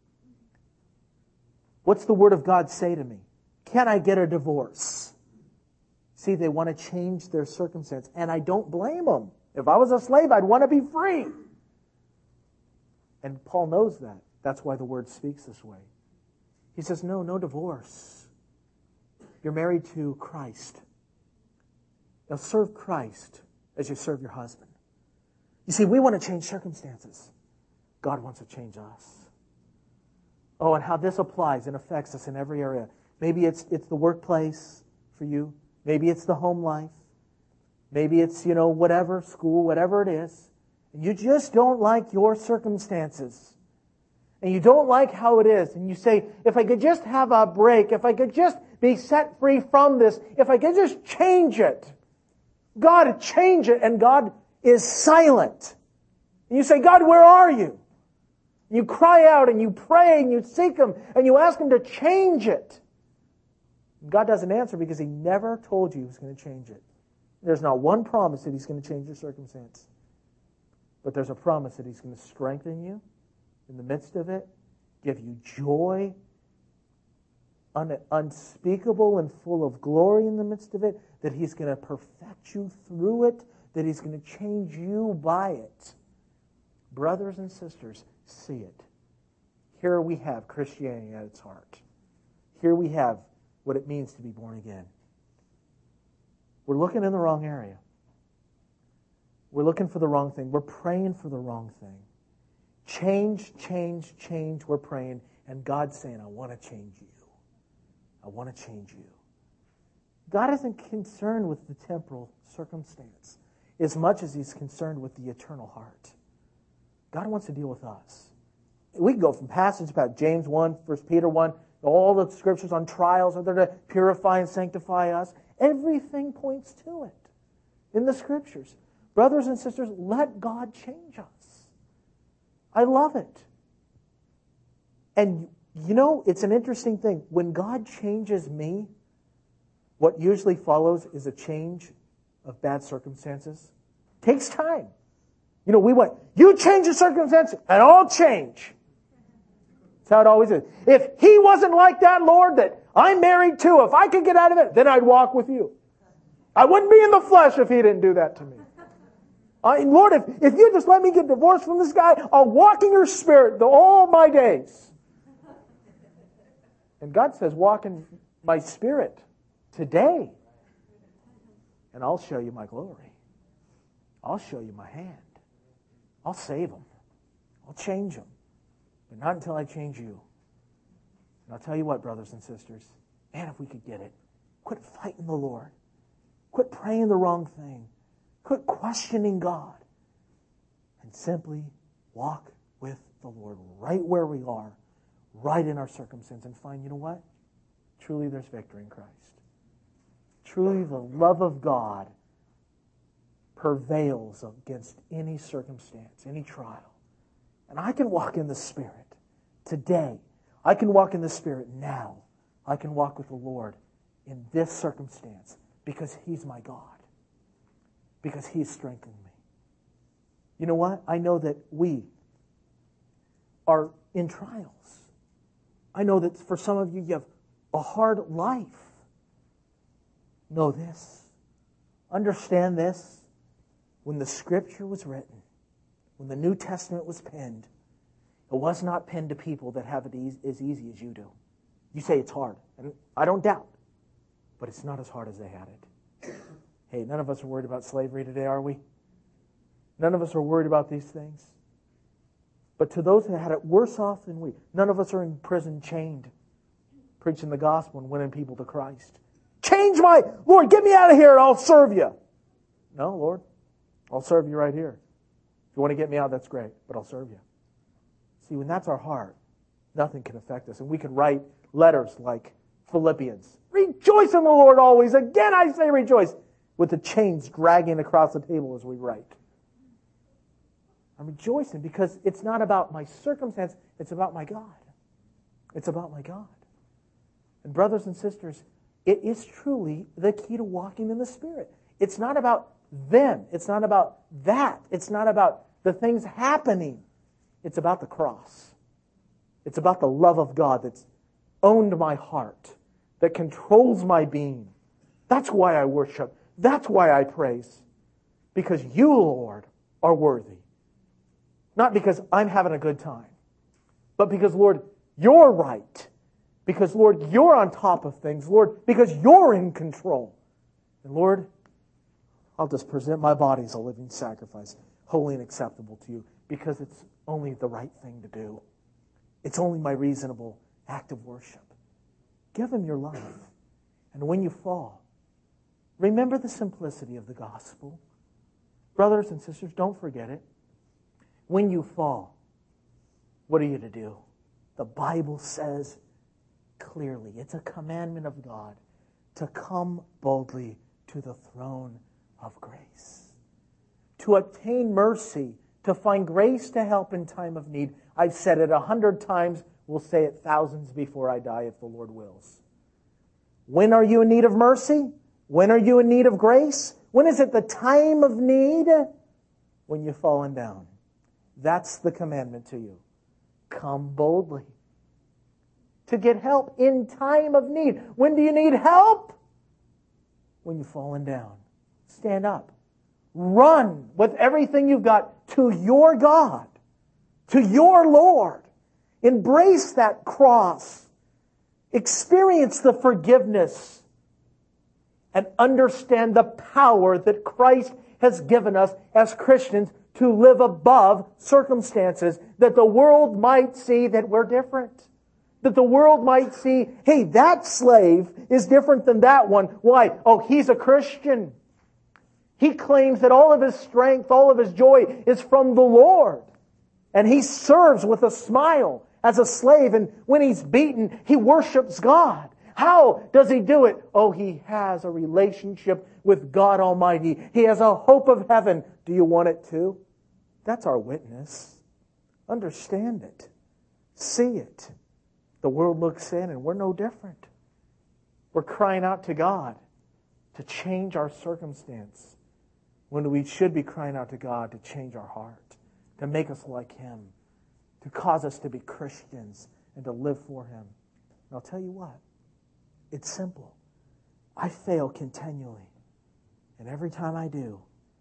What's the Word of God say to me? Can I get a divorce? See, they want to change their circumstance. And I don't blame them. If I was a slave, I'd want to be free. And Paul knows that. That's why the Word speaks this way. He says, no divorce. You're married to Christ. Now serve Christ as you serve your husband. You see, we want to change circumstances. God wants to change us. Oh, and how this applies and affects us in every area. Maybe it's the workplace for you. Maybe it's the home life. Maybe it's, whatever, school, whatever it is. And you just don't like your circumstances. And you don't like how it is. And you say, if I could just have a break, if I could just be set free from this, if I could just change it. God, change it. And God is silent. And you say, God, where are you? You cry out and you pray and you seek Him and you ask Him to change it. God doesn't answer because He never told you He was going to change it. There's not one promise that He's going to change your circumstance. But there's a promise that He's going to strengthen you in the midst of it, give you joy, unspeakable and full of glory in the midst of it, that He's going to perfect you through it, that He's going to change you by it. Brothers and sisters, see it. Here we have Christianity at its heart. Here we have what it means to be born again. We're looking in the wrong area. We're looking for the wrong thing. We're praying for the wrong thing. Change, we're praying. And God's saying, I want to change you. I want to change you. God isn't concerned with the temporal circumstance as much as He's concerned with the eternal heart. God wants to deal with us. We can go from passages about James 1, 1 Peter 1, all the scriptures on trials are there to purify and sanctify us. Everything points to it in the scriptures. Brothers and sisters, let God change us. I love it. And it's an interesting thing. When God changes me, what usually follows is a change of bad circumstances. It takes time. We went, you change the circumstances and I'll change. That's how it always is. If He wasn't like that, Lord, that I'm married to, if I could get out of it, then I'd walk with you. I wouldn't be in the flesh if He didn't do that to me. Lord, if you just let me get divorced from this guy, I'll walk in your Spirit all my days. And God says, walk in my Spirit today. And I'll show you my glory. I'll show you my hand. I'll save them. I'll change them. But not until I change you. And I'll tell you what, brothers and sisters, man, if we could get it, quit fighting the Lord. Quit praying the wrong thing. Quit questioning God. And simply walk with the Lord right where we are, right in our circumstance, and find, you know what? Truly there's victory in Christ. Truly the love of God prevails against any circumstance, any trial. And I can walk in the Spirit today. I can walk in the Spirit now. I can walk with the Lord in this circumstance because He's my God. Because He's strengthened me. You know what? I know that we are in trials. I know that for some of you, you have a hard life. Know this. Understand this. When the Scripture was written, when the New Testament was penned, it was not penned to people that have it as easy as you do. You say it's hard, and I don't doubt, but it's not as hard as they had it. Hey, none of us are worried about slavery today, are we? None of us are worried about these things. But to those that had it worse off than we, none of us are in prison chained, preaching the gospel and winning people to Christ. Lord, get me out of here and I'll serve you. No, Lord, I'll serve you right here. If you want to get me out, that's great, but I'll serve you. See, when that's our heart, nothing can affect us. And we can write letters like Philippians. Rejoice in the Lord always. Again, I say rejoice. With the chains dragging across the table as we write. I'm rejoicing because it's not about my circumstance. It's about my God. It's about my God. And brothers and sisters, it is truly the key to walking in the Spirit. It's not about them. It's not about that. It's not about the things happening. It's about the cross. It's about the love of God that's owned my heart, that controls my being. That's why I worship. That's why I praise. Because you, Lord, are worthy. Not because I'm having a good time, but because, Lord, you're right. Because, Lord, you're on top of things. Lord, because you're in control. And, Lord, I'll just present my body as a living sacrifice, holy and acceptable to you, because it's only the right thing to do. It's only my reasonable act of worship. Give Him your life. And when you fall, remember the simplicity of the gospel. Brothers and sisters, don't forget it. When you fall, what are you to do? The Bible says clearly, it's a commandment of God to come boldly to the throne of grace. To obtain mercy, to find grace to help in time of need. I've said it 100 times. We'll say it thousands before I die if the Lord wills. When are you in need of mercy? When are you in need of grace? When is it the time of need? When you've fallen down. That's the commandment to you. Come boldly. To get help in time of need. When do you need help? When you've fallen down. Stand up. Run with everything you've got to your God. To your Lord. Embrace that cross. Experience the forgiveness. And understand the power that Christ has given us as Christians to live above circumstances, that the world might see that we're different. That the world might see, hey, that slave is different than that one. Why? Oh, he's a Christian. He claims that all of his strength, all of his joy is from the Lord. And he serves with a smile as a slave. And when he's beaten, he worships God. How does he do it? Oh, he has a relationship with God Almighty. He has a hope of heaven. Do you want it too? That's our witness. Understand it. See it. The world looks in and we're no different. We're crying out to God to change our circumstance when we should be crying out to God to change our heart, to make us like Him, to cause us to be Christians and to live for Him. And I'll tell you what, it's simple. I fail continually. And every time I do,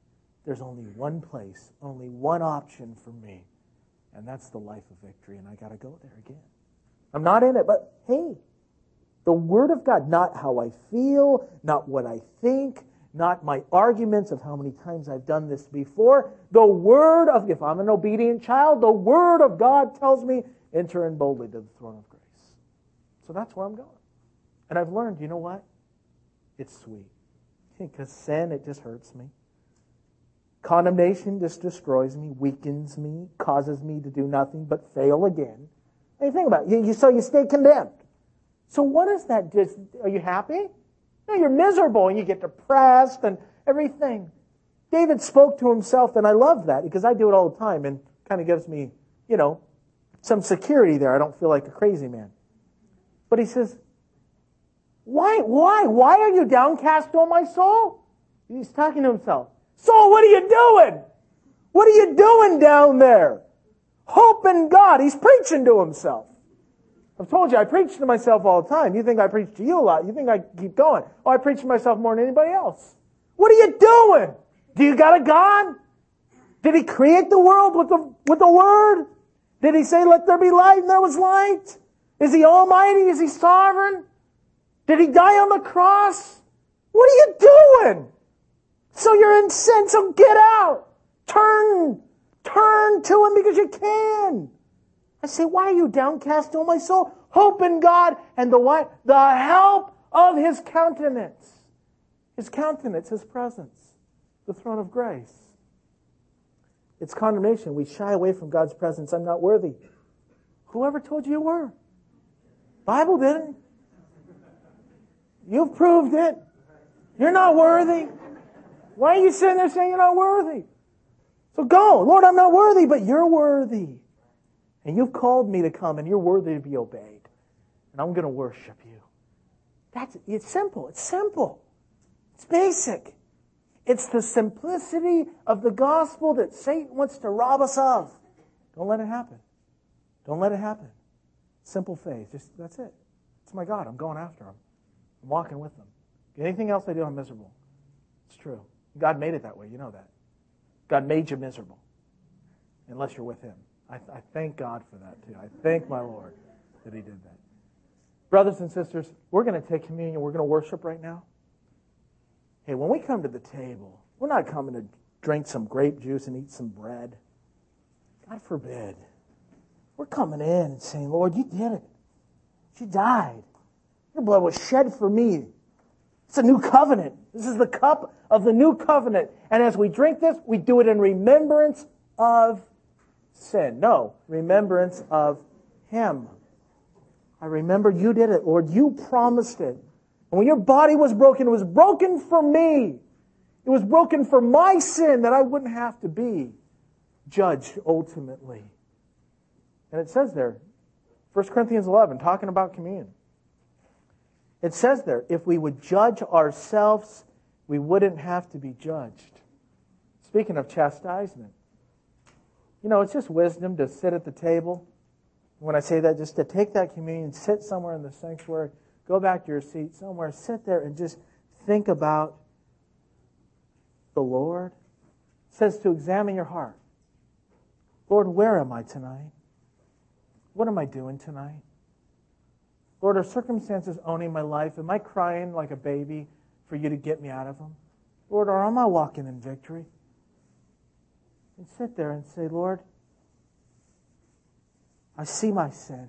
there's only one place, only one option for me, and that's the life of victory, and I got to go there again. I'm not in it, but hey, the Word of God, not how I feel, not what I think, not my arguments of how many times I've done this before. The Word of, if I'm an obedient child, the Word of God tells me, enter in boldly to the throne of grace. So that's where I'm going. And I've learned, you know what? It's sweet. Because sin, it just hurts me. Condemnation just destroys me, weakens me, causes me to do nothing but fail again. And you think about it. So you stay condemned. So what is that? Are you happy? No, you're miserable and you get depressed and everything. David spoke to himself, and I love that because I do it all the time and kind of gives me, some security there. I don't feel like a crazy man. But he says, Why are you downcast, O my soul? He's talking to himself. Soul, what are you doing? What are you doing down there? Hope in God. He's preaching to himself. I've told you, I preach to myself all the time. You think I preach to you a lot. You think I keep going. Oh, I preach to myself more than anybody else. What are you doing? Do you got a God? Did He create the world with the Word? Did He say, let there be light, and there was light? Is He almighty? Is He sovereign? Did He die on the cross? What are you doing? So you're in sin, so get out. Turn to Him because you can. I say, why are you downcast, O my soul? Hope in God and the what? The help of His countenance. His countenance, His presence. The throne of grace. It's condemnation. We shy away from God's presence. I'm not worthy. Whoever told you were? Bible didn't. You've proved it. You're not worthy. Why are you sitting there saying you're not worthy? So go. Lord, I'm not worthy, but you're worthy. And you've called me to come, and you're worthy to be obeyed. And I'm going to worship you. It's simple. It's simple. It's basic. It's the simplicity of the gospel that Satan wants to rob us of. Don't let it happen. Don't let it happen. Simple faith. That's it. It's my God. I'm going after Him. I'm walking with Him. Anything else I do, I'm miserable. It's true. God made it that way. You know that. God made you miserable. Unless you're with Him. I thank God for that too. I thank my Lord that He did that. Brothers and sisters, we're going to take communion. We're going to worship right now. Hey, when we come to the table, we're not coming to drink some grape juice and eat some bread. God forbid. We're coming in and saying, Lord, you did it. You died. Your blood was shed for me. It's a new covenant. This is the cup of the new covenant. And as we drink this, we do it in remembrance of sin. No, remembrance of Him. I remember you did it, Lord. You promised it. And when your body was broken, it was broken for me. It was broken for my sin that I wouldn't have to be judged ultimately. And it says there, 1 Corinthians 11, talking about communion. It says there, if we would judge ourselves, we wouldn't have to be judged. Speaking of chastisement, it's just wisdom to sit at the table. When I say that, just to take that communion, sit somewhere in the sanctuary, go back to your seat somewhere, sit there and just think about the Lord. It says to examine your heart. Lord, where am I tonight? What am I doing tonight? Lord, are circumstances owning my life? Am I crying like a baby for you to get me out of them? Lord, or am I walking in victory? And sit there and say, Lord, I see my sin.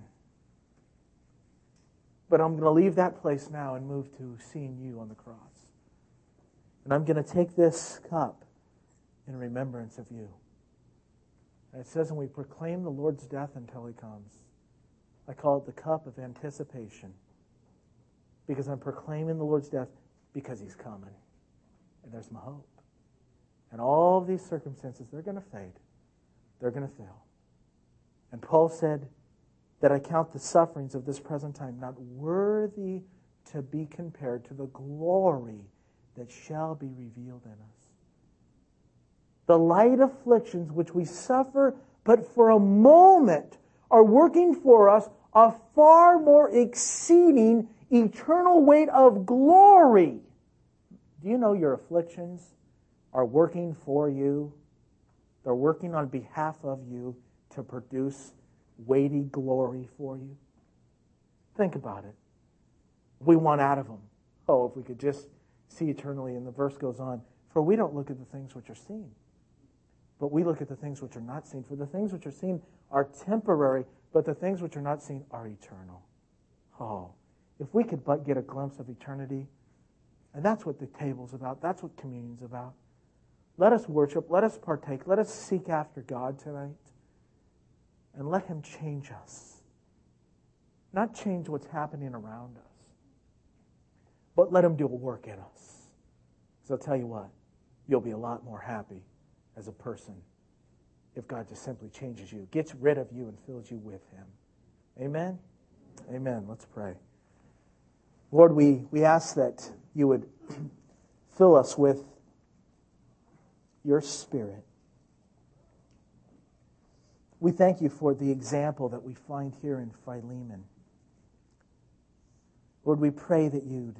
But I'm going to leave that place now and move to seeing you on the cross. And I'm going to take this cup in remembrance of you. And it says, and we proclaim the Lord's death until He comes. I call it the cup of anticipation. Because I'm proclaiming the Lord's death because He's coming. And there's my hope. And all of these circumstances, they're going to fade. They're going to fail. And Paul said that I count the sufferings of this present time not worthy to be compared to the glory that shall be revealed in us. The light afflictions which we suffer, but for a moment, are working for us a far more exceeding eternal weight of glory. Do you know your afflictions are working for you. They're working on behalf of you to produce weighty glory for you. Think about it. We want out of them. Oh, if we could just see eternally. And the verse goes on, for we don't look at the things which are seen, but we look at the things which are not seen. For the things which are seen are temporary, but the things which are not seen are eternal. Oh, if we could but get a glimpse of eternity, and that's what the table's about. That's what communion's about. Let us worship. Let us partake. Let us seek after God tonight. And let Him change us. Not change what's happening around us, but let Him do a work in us. So I'll tell you what, you'll be a lot more happy as a person if God just simply changes you, gets rid of you and fills you with Him. Amen? Amen. Let's pray. Lord, we ask that you would fill us with your Spirit. We thank you for the example that we find here in Philemon. Lord, we pray that you'd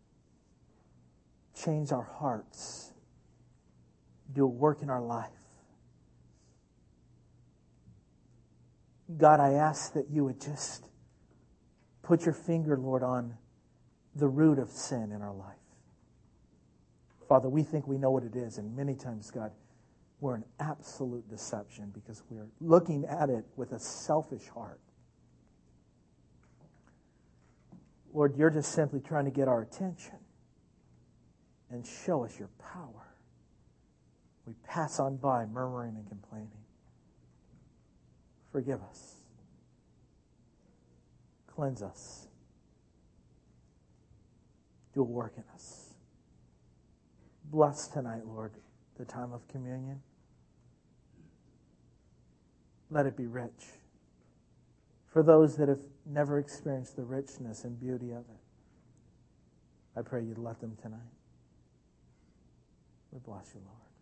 change our hearts, do a work in our life. God, I ask that you would just put your finger, Lord, on the root of sin in our life. Father, we think we know what it is, and many times, God, we're in absolute deception because we're looking at it with a selfish heart. Lord, you're just simply trying to get our attention and show us your power. We pass on by murmuring and complaining. Forgive us. Cleanse us. Do a work in us. Bless tonight, Lord, the time of communion. Let it be rich. For those that have never experienced the richness and beauty of it, I pray you'd let them tonight. We bless you, Lord.